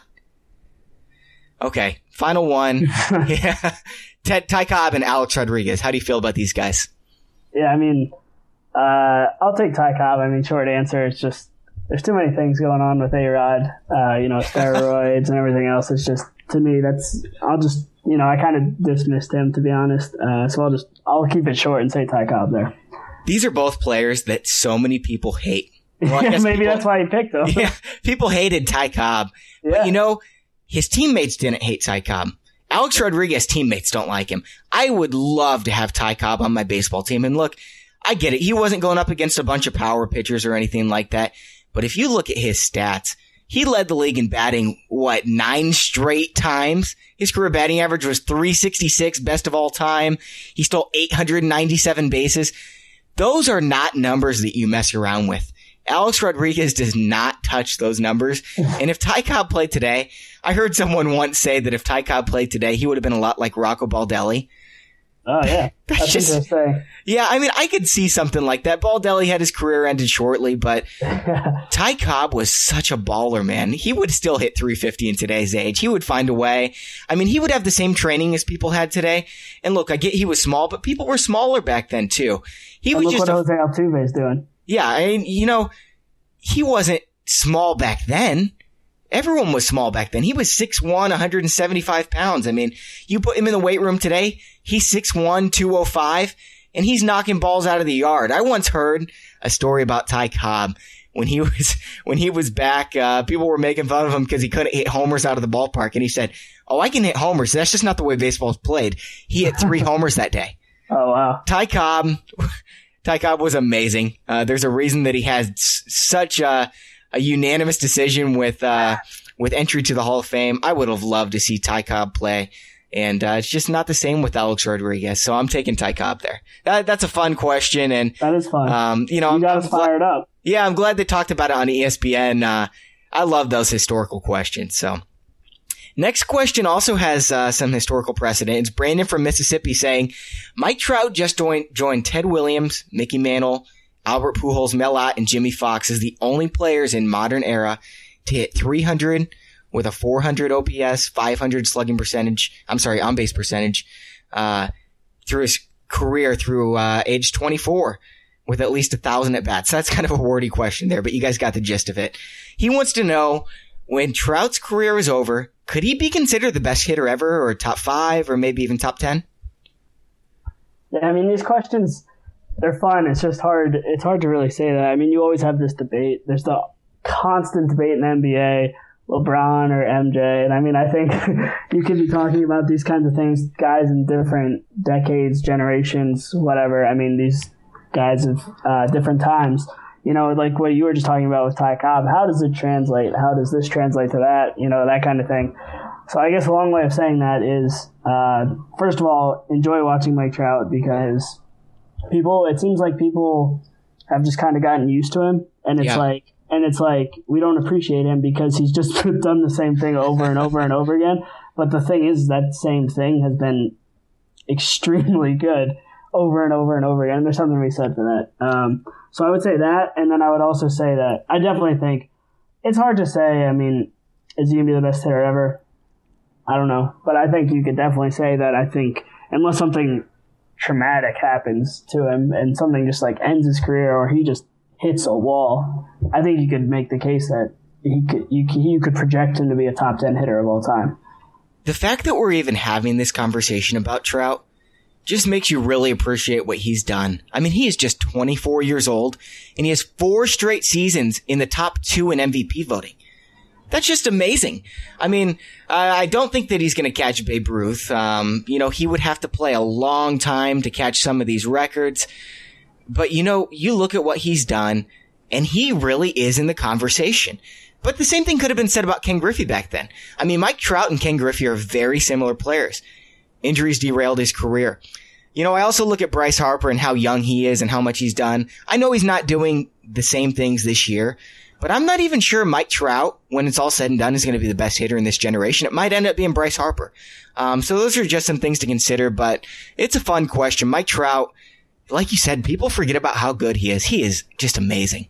Okay, final one. yeah. Ted, Ty Cobb and Alex Rodriguez. How do you feel about these guys? Yeah, I mean, uh, I'll take Ty Cobb. I mean, short answer, it's just there's too many things going on with A-Rod, uh, you know, steroids and everything else. It's just, to me, that's, I'll just, you know, I kind of dismissed him, to be honest. Uh, so I'll just, I'll keep it short and say Ty Cobb there. These are both players that so many people hate. Well, yeah, maybe people, that's why he picked them. Yeah, people hated Ty Cobb. Yeah. But, you know, his teammates didn't hate Ty Cobb. Alex Rodriguez teammates don't like him. I would love to have Ty Cobb on my baseball team. And look, I get it. He wasn't going up against a bunch of power pitchers or anything like that. But if you look at his stats, he led the league in batting, what, nine straight times? His career batting average was three sixty-six, best of all time. He stole eight hundred ninety-seven bases. Those are not numbers that you mess around with. Alex Rodriguez does not touch those numbers. And if Ty Cobb played today, I heard someone once say that if Ty Cobb played today, he would have been a lot like Rocco Baldelli. Oh, yeah. That's, That's just, interesting. Yeah, I mean, I could see something like that. Baldelli had his career ended shortly, but Ty Cobb was such a baller, man. He would still hit three fifty in today's age. He would find a way. I mean, he would have the same training as people had today. And look, I get he was small, but people were smaller back then, too. He and was look just what a, Jose Altuve is doing. Yeah, I mean, you know, he wasn't small back then. Everyone was small back then. He was six one, one hundred seventy-five pounds. I mean, you put him in the weight room today, he's six one, two oh five, and he's knocking balls out of the yard. I once heard a story about Ty Cobb. When he was, when he was back, uh, people were making fun of him because he couldn't hit homers out of the ballpark. And he said, oh, I can hit homers. That's just not the way baseball's played. He hit three homers that day. Oh, wow. Ty Cobb, Ty Cobb was amazing. Uh, there's a reason that he has s- such a, a unanimous decision with, uh, with entry to the Hall of Fame. I would have loved to see Ty Cobb play. And, uh, it's just not the same with Alex Rodriguez. So I'm taking Ty Cobb there. That, that's a fun question. And, that is fun. Um, you know, you got us fired gl- up. Yeah, I'm glad they talked about it on E S P N. Uh, I love those historical questions. So next question also has, uh, some historical precedent. It's Brandon from Mississippi saying, Mike Trout just joined, joined Ted Williams, Mickey Mantle, Albert Pujols, Mel Ott, and Jimmy Fox as the only players in modern era to hit three hundred, with a four hundred O P S, five hundred slugging percentage. I'm sorry, on base percentage, uh, through his career through, uh, age twenty-four with at least a thousand at bats. That's kind of a wordy question there, but you guys got the gist of it. He wants to know, when Trout's career is over, could he be considered the best hitter ever, or top five, or maybe even top ten? Yeah, I mean, these questions, they're fun. It's just hard. It's hard to really say that. I mean, you always have this debate. There's the constant debate in the N B A, LeBron or M J. And I mean, I think you could be talking about these kinds of things, guys in different decades, generations, whatever. I mean, these guys of uh, different times. You know, like what you were just talking about with Ty Cobb. How does it translate? How does this translate to that? You know, that kind of thing. So I guess a long way of saying that is, uh, first of all, enjoy watching Mike Trout, because people, it seems like people have just kind of gotten used to him, and it's yeah. like, and it's like we don't appreciate him because he's just done the same thing over and over and over again. But the thing is, that same thing has been extremely good over and over and over again. There's something to be said for that. Um, so I would say that, and then I would also say that I definitely think it's hard to say. I mean, is he gonna be the best hitter ever? I don't know, but I think you could definitely say that. I think unless something traumatic happens to him and something just like ends his career, or he just hits a wall, I think you could make the case that he could, you, you could project him to be a top ten hitter of all time. The fact that we're even having this conversation about Trout just makes you really appreciate what he's done. I mean, he is just twenty-four years old, and he has four straight seasons in the top two in M V P voting. That's just amazing. I mean, I don't think that he's going to catch Babe Ruth. Um, you know, he would have to play a long time to catch some of these records. But, you know, you look at what he's done, and he really is in the conversation. But the same thing could have been said about Ken Griffey back then. I mean, Mike Trout and Ken Griffey are very similar players. Injuries derailed his career. You know, I also look at Bryce Harper and how young he is and how much he's done. I know he's not doing the same things this year, but I'm not even sure Mike Trout, when it's all said and done, is going to be the best hitter in this generation. It might end up being Bryce Harper. Um, so those are just some things to consider, but it's a fun question. Mike Trout, like you said, people forget about how good he is. He is just amazing.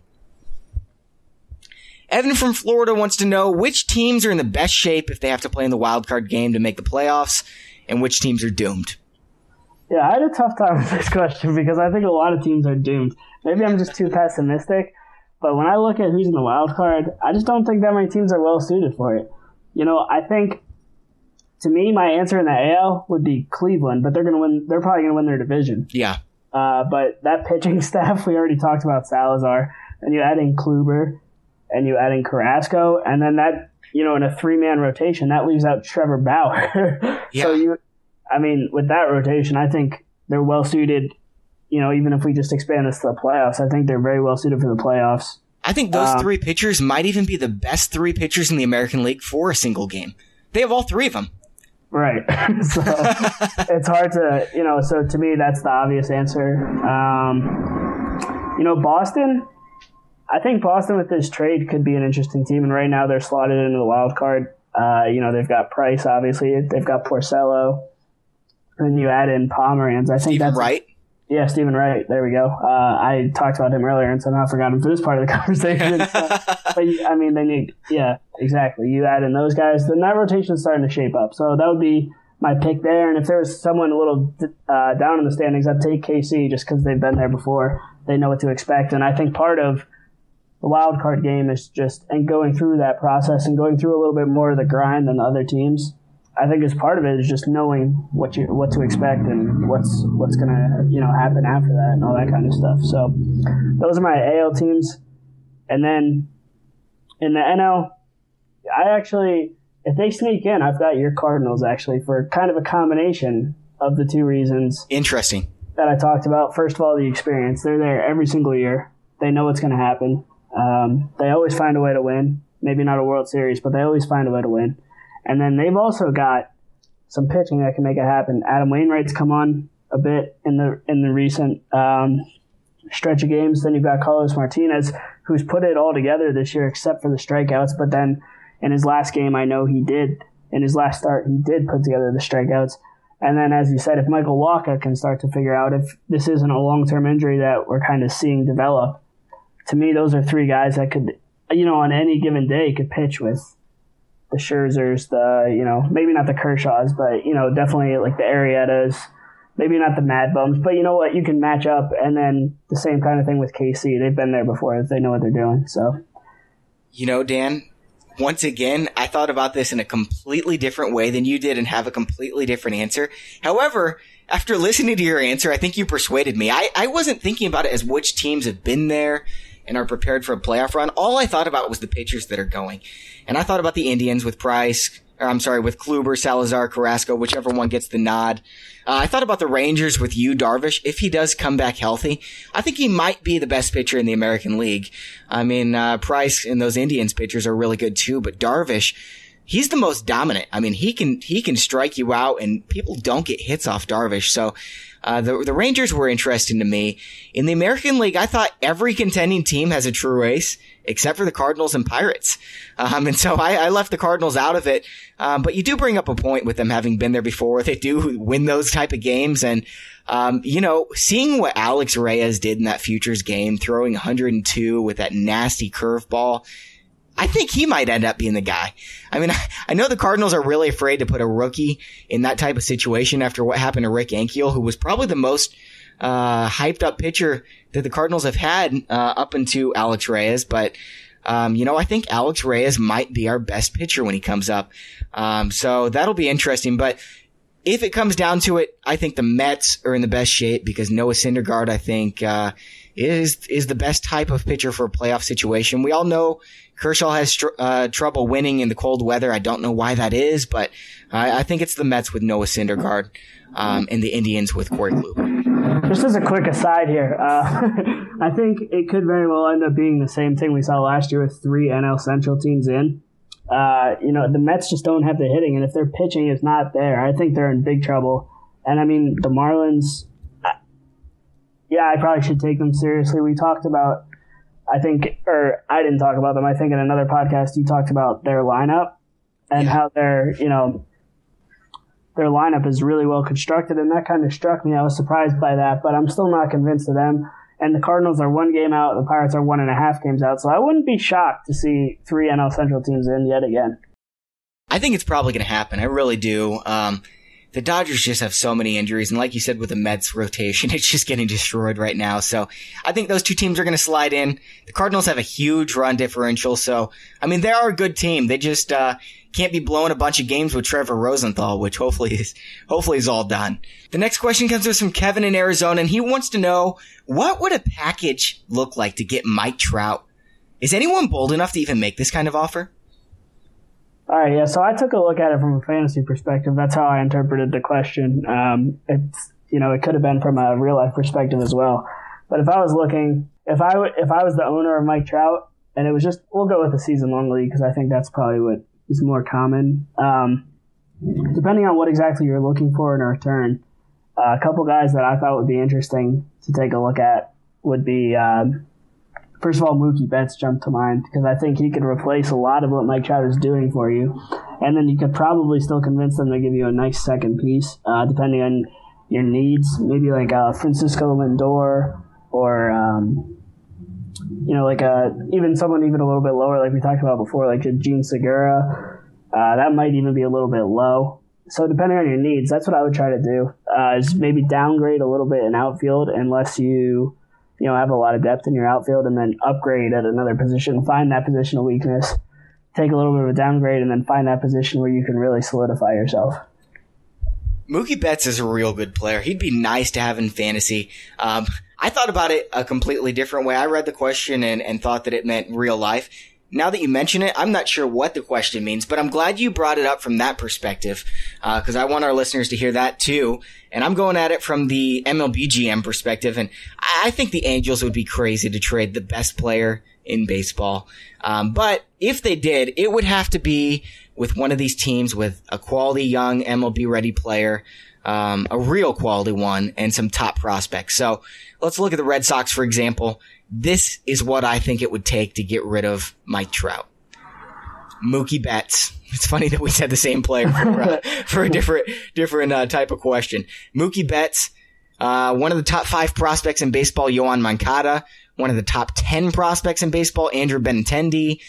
Evan from Florida wants to know which teams are in the best shape if they have to play in the wild card game to make the playoffs, and which teams are doomed. Yeah, I had a tough time with this question because I think a lot of teams are doomed. Maybe I'm just too pessimistic. But when I look at who's in the wild card, I just don't think that many teams are well suited for it. You know, I think, to me, my answer in the A L would be Cleveland, but they're going to win. They're probably going to win their division. Yeah. Uh, but that pitching staff, we already talked about Salazar, and you add in Kluber, and you add in Carrasco, and then that, you know, in a three-man rotation, that leaves out Trevor Bauer. Yeah. So you, I mean, with that rotation, I think they're well suited. You know, even if we just expand this to the playoffs, I think they're very well suited for the playoffs. I think those um, three pitchers might even be the best three pitchers in the American League for a single game. They have all three of them. Right. So it's hard to, you know, so to me, that's the obvious answer. Um, you know, Boston, I think Boston with this trade could be an interesting team. And right now they're slotted into the wild card. Uh, you know, they've got Price, obviously. They've got Porcello. And you add in Pomeranz. I think Stephen that's Wright. Yeah, Stephen Wright. There we go. Uh, I talked about him earlier and somehow forgot him for this part of the conversation. uh, but, I mean, then you, yeah, exactly. You add in those guys, then that rotation's starting to shape up. So that would be my pick there. And if there was someone a little uh, down in the standings, I'd take K C just because they've been there before. They know what to expect. And I think part of the wild card game is just, and going through that process and going through a little bit more of the grind than the other teams. I think as part of it is just knowing what you what to expect and what's what's gonna you know happen after that and all that kind of stuff. So those are my A L teams, and then in the N L, I actually, if they sneak in, I've got your Cardinals actually for kind of a combination of the two reasons. Interesting. That I talked about. First of all, the experience. They're there every single year. They know what's going to happen. Um, they always find a way to win. Maybe not a World Series, but they always find a way to win. And then they've also got some pitching that can make it happen. Adam Wainwright's come on a bit in the in the recent um, stretch of games. Then you've got Carlos Martinez, who's put it all together this year except for the strikeouts. But then in his last game, I know he did. In his last start, he did put together the strikeouts. And then, as you said, if Michael Wacha can start to figure out if this isn't a long-term injury that we're kind of seeing develop, to me, those are three guys that could, you know, on any given day could pitch with the Scherzers, the, you know, maybe not the Kershaws, but, you know, definitely like the Arrietas, maybe not the Mad Bums, but you know what? You can match up, and then the same kind of thing with K C. They've been there before. They know what they're doing. So, you know, Dan, once again, I thought about this in a completely different way than you did and have a completely different answer. However, after listening to your answer, I think you persuaded me. I, I wasn't thinking about it as which teams have been there and are prepared for a playoff run. All I thought about was the pitchers that are going. And I thought about the Indians with Price, or I'm sorry, with Kluber, Salazar, Carrasco, whichever one gets the nod. Uh, I thought about the Rangers with Yu Darvish. If he does come back healthy, I think he might be the best pitcher in the American League. I mean, uh, Price and those Indians pitchers are really good too, but Darvish, he's the most dominant. I mean, he can, he can strike you out, and people don't get hits off Darvish. So, uh, the, the Rangers were interesting to me. In the American League, I thought every contending team has a true ace, except for the Cardinals and Pirates. Um, and so I, I left the Cardinals out of it. Um, but you do bring up a point with them having been there before. They do win those type of games. And, um, you know, seeing what Alex Reyes did in that Futures game, throwing one hundred two with that nasty curveball, I think he might end up being the guy. I mean, I know the Cardinals are really afraid to put a rookie in that type of situation after what happened to Rick Ankiel, who was probably the most uh hyped up pitcher that the Cardinals have had uh up into Alex Reyes. But, um, you know, I think Alex Reyes might be our best pitcher when he comes up. Um, so that'll be interesting. But if it comes down to it, I think the Mets are in the best shape because Noah Syndergaard, I think, uh, is, is the best type of pitcher for a playoff situation. We all know Kershaw has tr- uh, trouble winning in the cold weather. I don't know why that is, but I, I think it's the Mets with Noah Syndergaard, um, and the Indians with Corey Kluber. Just as a quick aside here, uh, I think it could very well end up being the same thing we saw last year with three N L Central teams in. Uh, you know, the Mets just don't have the hitting, and if their pitching is not there, I think they're in big trouble. And I mean, the Marlins, yeah, I probably should take them seriously. We talked about, I think, or I didn't talk about them. I think in another podcast you talked about their lineup and how they're, you know, their lineup is really well constructed, and that kind of struck me. I was surprised by that, but I'm still not convinced of them. And the Cardinals are one game out, the Pirates are one and a half games out, so I wouldn't be shocked to see three N L Central teams in yet again. I think it's probably going to happen. I really do. Um, the Dodgers just have so many injuries, and like you said with the Mets rotation, it's just getting destroyed right now. So I think those two teams are going to slide in. The Cardinals have a huge run differential, so, I mean, they are a good team. They just uh can't be blowing a bunch of games with Trevor Rosenthal, which hopefully is hopefully is all done. The next question comes to us from Kevin in Arizona, and he wants to know, what would a package look like to get Mike Trout? Is anyone bold enough to even make this kind of offer? All right, yeah, so I took a look at it from a fantasy perspective. That's how I interpreted the question. Um, it's, you know, it could have been from a real-life perspective as well. But if I was looking, if I, w- if I was the owner of Mike Trout, and it was just, we'll go with the season-long league because I think that's probably what is more common. Um, depending on what exactly you're looking for in a return, uh, a couple guys that I thought would be interesting to take a look at would be, um, first of all, Mookie Betts jumped to mind because I think he could replace a lot of what Mike Trout is doing for you. And then you could probably still convince them to give you a nice second piece, uh, depending on your needs. Maybe like uh, Francisco Lindor or, um, you know, like uh, even someone even a little bit lower, like we talked about before, like a Gene Segura. Uh, that might even be a little bit low. So depending on your needs, that's what I would try to do, uh, is maybe downgrade a little bit in outfield unless you, you know, have a lot of depth in your outfield, and then upgrade at another position, find that position of weakness, take a little bit of a downgrade, and then find that position where you can really solidify yourself. Mookie Betts is a real good player. He'd be nice to have in fantasy. Um, I thought about it a completely different way. I read the question and, and thought that it meant real life. Now that you mention it, I'm not sure what the question means, but I'm glad you brought it up from that perspective, because uh, I want our listeners to hear that too. And I'm going at it from the M L B G M perspective, and I think the Angels would be crazy to trade the best player in baseball. Um, but if they did, it would have to be with one of these teams with a quality young M L B-ready player, um, a real quality one, and some top prospects. So let's look at the Red Sox, for example. This is what I think it would take to get rid of Mike Trout. Mookie Betts. It's funny that we said the same player for, uh, for a different different uh, type of question. Mookie Betts, uh, one of the top five prospects in baseball, Yoan Moncada. One of the top ten prospects in baseball, Andrew Benintendi.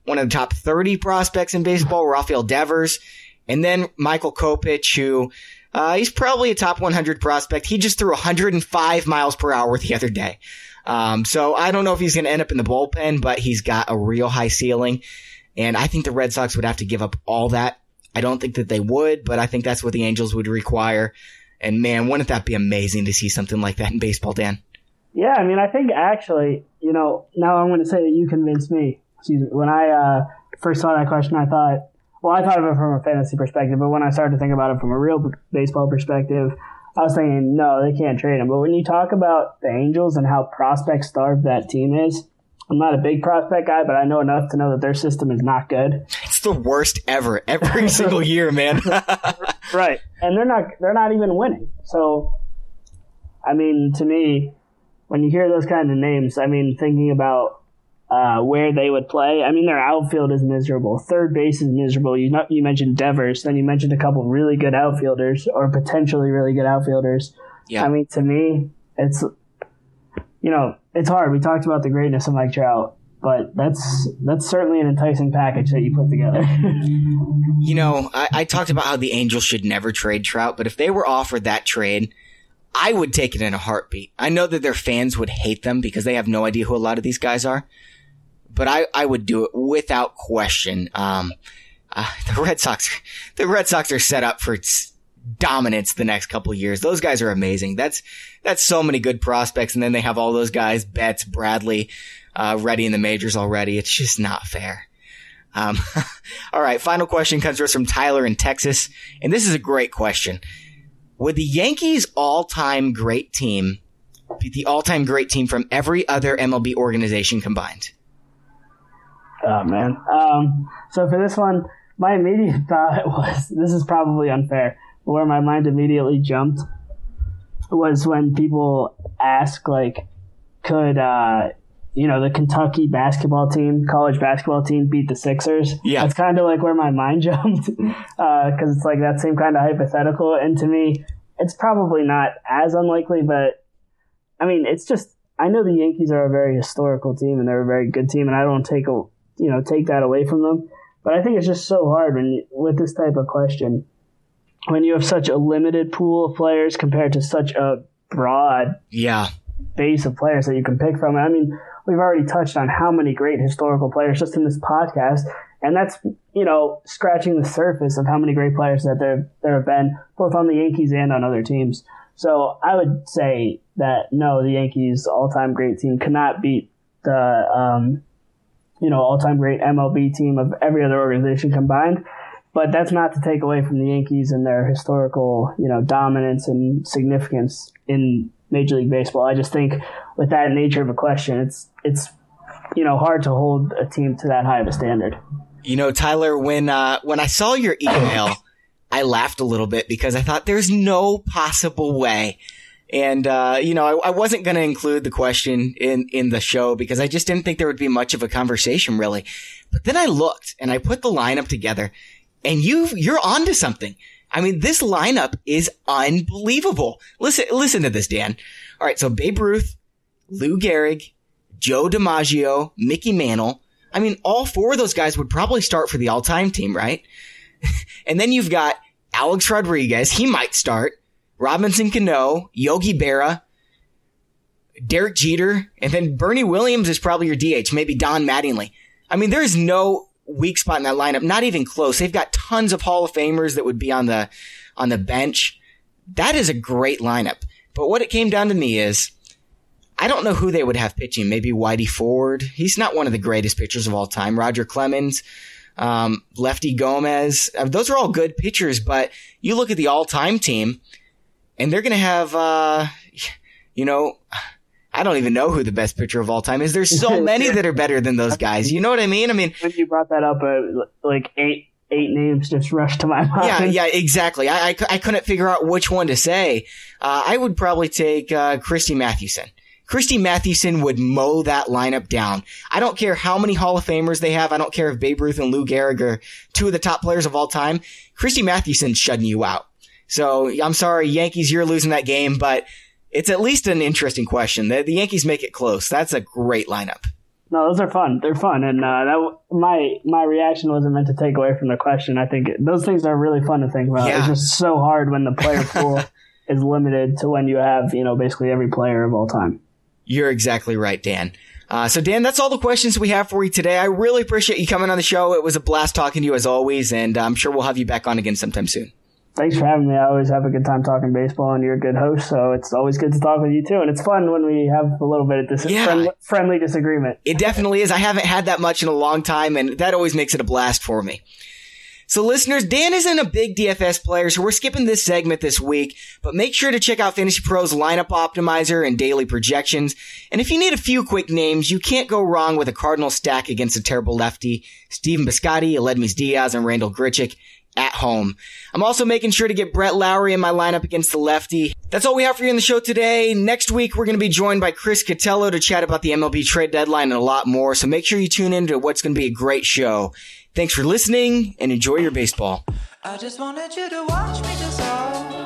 one of the top thirty prospects in baseball, Rafael Devers, and then Michael Kopech, who uh, he's probably a top one hundred prospect. He just threw one hundred five miles per hour the other day. Um, so I don't know if he's going to end up in the bullpen, but he's got a real high ceiling. And I think the Red Sox would have to give up all that. I don't think that they would, but I think that's what the Angels would require. And man, wouldn't that be amazing to see something like that in baseball, Dan? Yeah, I mean, I think actually, you know, now I'm going to say that you convinced me. Excuse me. When I uh, first saw that question, I thought, well, I thought of it from a fantasy perspective, but when I started to think about it from a real baseball perspective, I was thinking, no, they can't trade him. But when you talk about the Angels and how prospect-starved that team is, I'm not a big prospect guy, but I know enough to know that their system is not good. It's the worst ever, every single year, man. Right, and they're not they're not even winning. So, I mean, to me, when you hear those kind of names, I mean, thinking about uh, where they would play, I mean, their outfield is miserable. Third base is miserable. You know, you mentioned Devers, then you mentioned a couple of really good outfielders or potentially really good outfielders. Yeah. I mean, to me, it's, you know, it's hard. We talked about the greatness of Mike Trout, but that's that's certainly an enticing package that you put together. You know, I, I talked about how the Angels should never trade Trout, but if they were offered that trade, I would take it in a heartbeat. I know that their fans would hate them because they have no idea who a lot of these guys are, but I, I would do it without question. Um, uh, the Red Sox, the Red Sox are set up for dominance the next couple of years. Those guys are amazing. That's that's so many good prospects, and then they have all those guys, Betts, Bradley, uh, ready in the majors already. It's just not fair. Um, all right, final question comes to us from Tyler in Texas, and this is a great question. Would the Yankees' all-time great team be the all-time great team from every other M L B organization combined? Oh, man. Um, so for this one, my immediate thought was, this is probably unfair, but where my mind immediately jumped was when people ask, like, could, uh, you know, the Kentucky basketball team, college basketball team, beat the Sixers? Yeah. That's kind of like where my mind jumped, because uh, it's like that same kind of hypothetical. And to me, it's probably not as unlikely, but, I mean, it's just, I know the Yankees are a very historical team, and they're a very good team, and I don't take, a, you know, take that away from them. But I think it's just so hard when you, with this type of question, when you have such a limited pool of players compared to such a broad yeah. base of players that you can pick from. I mean, we've already touched on how many great historical players just in this podcast, and that's, you know, scratching the surface of how many great players that there there have been, both on the Yankees and on other teams. So I would say that, no, the Yankees' all-time great team cannot beat the, um, you know, all-time great M L B team of every other organization combined. But that's not to take away from the Yankees and their historical, you know, dominance and significance in Major League Baseball. I just think with that nature of a question, it's, it's you know, hard to hold a team to that high of a standard. You know, Tyler, when uh, when I saw your email, I laughed a little bit because I thought there's no possible way. And, uh, you know, I, I wasn't going to include the question in, in the show because I just didn't think there would be much of a conversation, really. But then I looked and I put the lineup together, and you, you're onto something. I mean, this lineup is unbelievable. Listen, listen to this, Dan. All right. So Babe Ruth, Lou Gehrig, Joe DiMaggio, Mickey Mantle. I mean, all four of those guys would probably start for the all-time team, right? And then you've got Alex Rodriguez. He might start. Robinson Cano, Yogi Berra, Derek Jeter, and then Bernie Williams is probably your D H, maybe Don Mattingly. I mean, there is no weak spot in that lineup, not even close. They've got tons of Hall of Famers that would be on the on the bench. That is a great lineup. But what it came down to me is, I don't know who they would have pitching. Maybe Whitey Ford. He's not one of the greatest pitchers of all time. Roger Clemens, um, Lefty Gomez. Uh, those are all good pitchers, but you look at the all-time team, and they're going to have, uh, you know, I don't even know who the best pitcher of all time is. There's so many that are better than those guys. You know what I mean? I mean, when you brought that up, uh, like eight eight names just rushed to my mind. Yeah, yeah, exactly. I, I, I couldn't figure out which one to say. Uh, I would probably take uh, Christy Mathewson. Christy Mathewson would mow that lineup down. I don't care how many Hall of Famers they have. I don't care if Babe Ruth and Lou Gehrig are two of the top players of all time. Christy Mathewson's shutting you out. So I'm sorry, Yankees, you're losing that game, but it's at least an interesting question. The, the Yankees make it close. That's a great lineup. No, those are fun. They're fun, and uh, that my my reaction wasn't meant to take away from the question. I think it, those things are really fun to think about. Yeah. It's just so hard when the player pool is limited to when you have, you know, basically every player of all time. You're exactly right, Dan. Uh, so, Dan, that's all the questions we have for you today. I really appreciate you coming on the show. It was a blast talking to you as always, and I'm sure we'll have you back on again sometime soon. Thanks for having me. I always have a good time talking baseball, and you're a good host, so it's always good to talk with you, too. And it's fun when we have a little bit of dis- yeah. friendly, friendly disagreement. It definitely is. I haven't had that much in a long time, and that always makes it a blast for me. So listeners, Dan isn't a big D F S player, so we're skipping this segment this week, but make sure to check out Fantasy Pros Lineup Optimizer and Daily Projections. And if you need a few quick names, you can't go wrong with a Cardinal stack against a terrible lefty, Steven Biscotti, Aledmys Diaz, and Randall Grichuk at home. I'm also making sure to get Brett Lowry in my lineup against the lefty. That's all we have for you in the show today. Next week, we're going to be joined by Chris Catello to chat about the M L B trade deadline and a lot more, so make sure you tune in to what's going to be a great show. Thanks for listening, and enjoy your baseball. I just wanted you to watch me dissolve.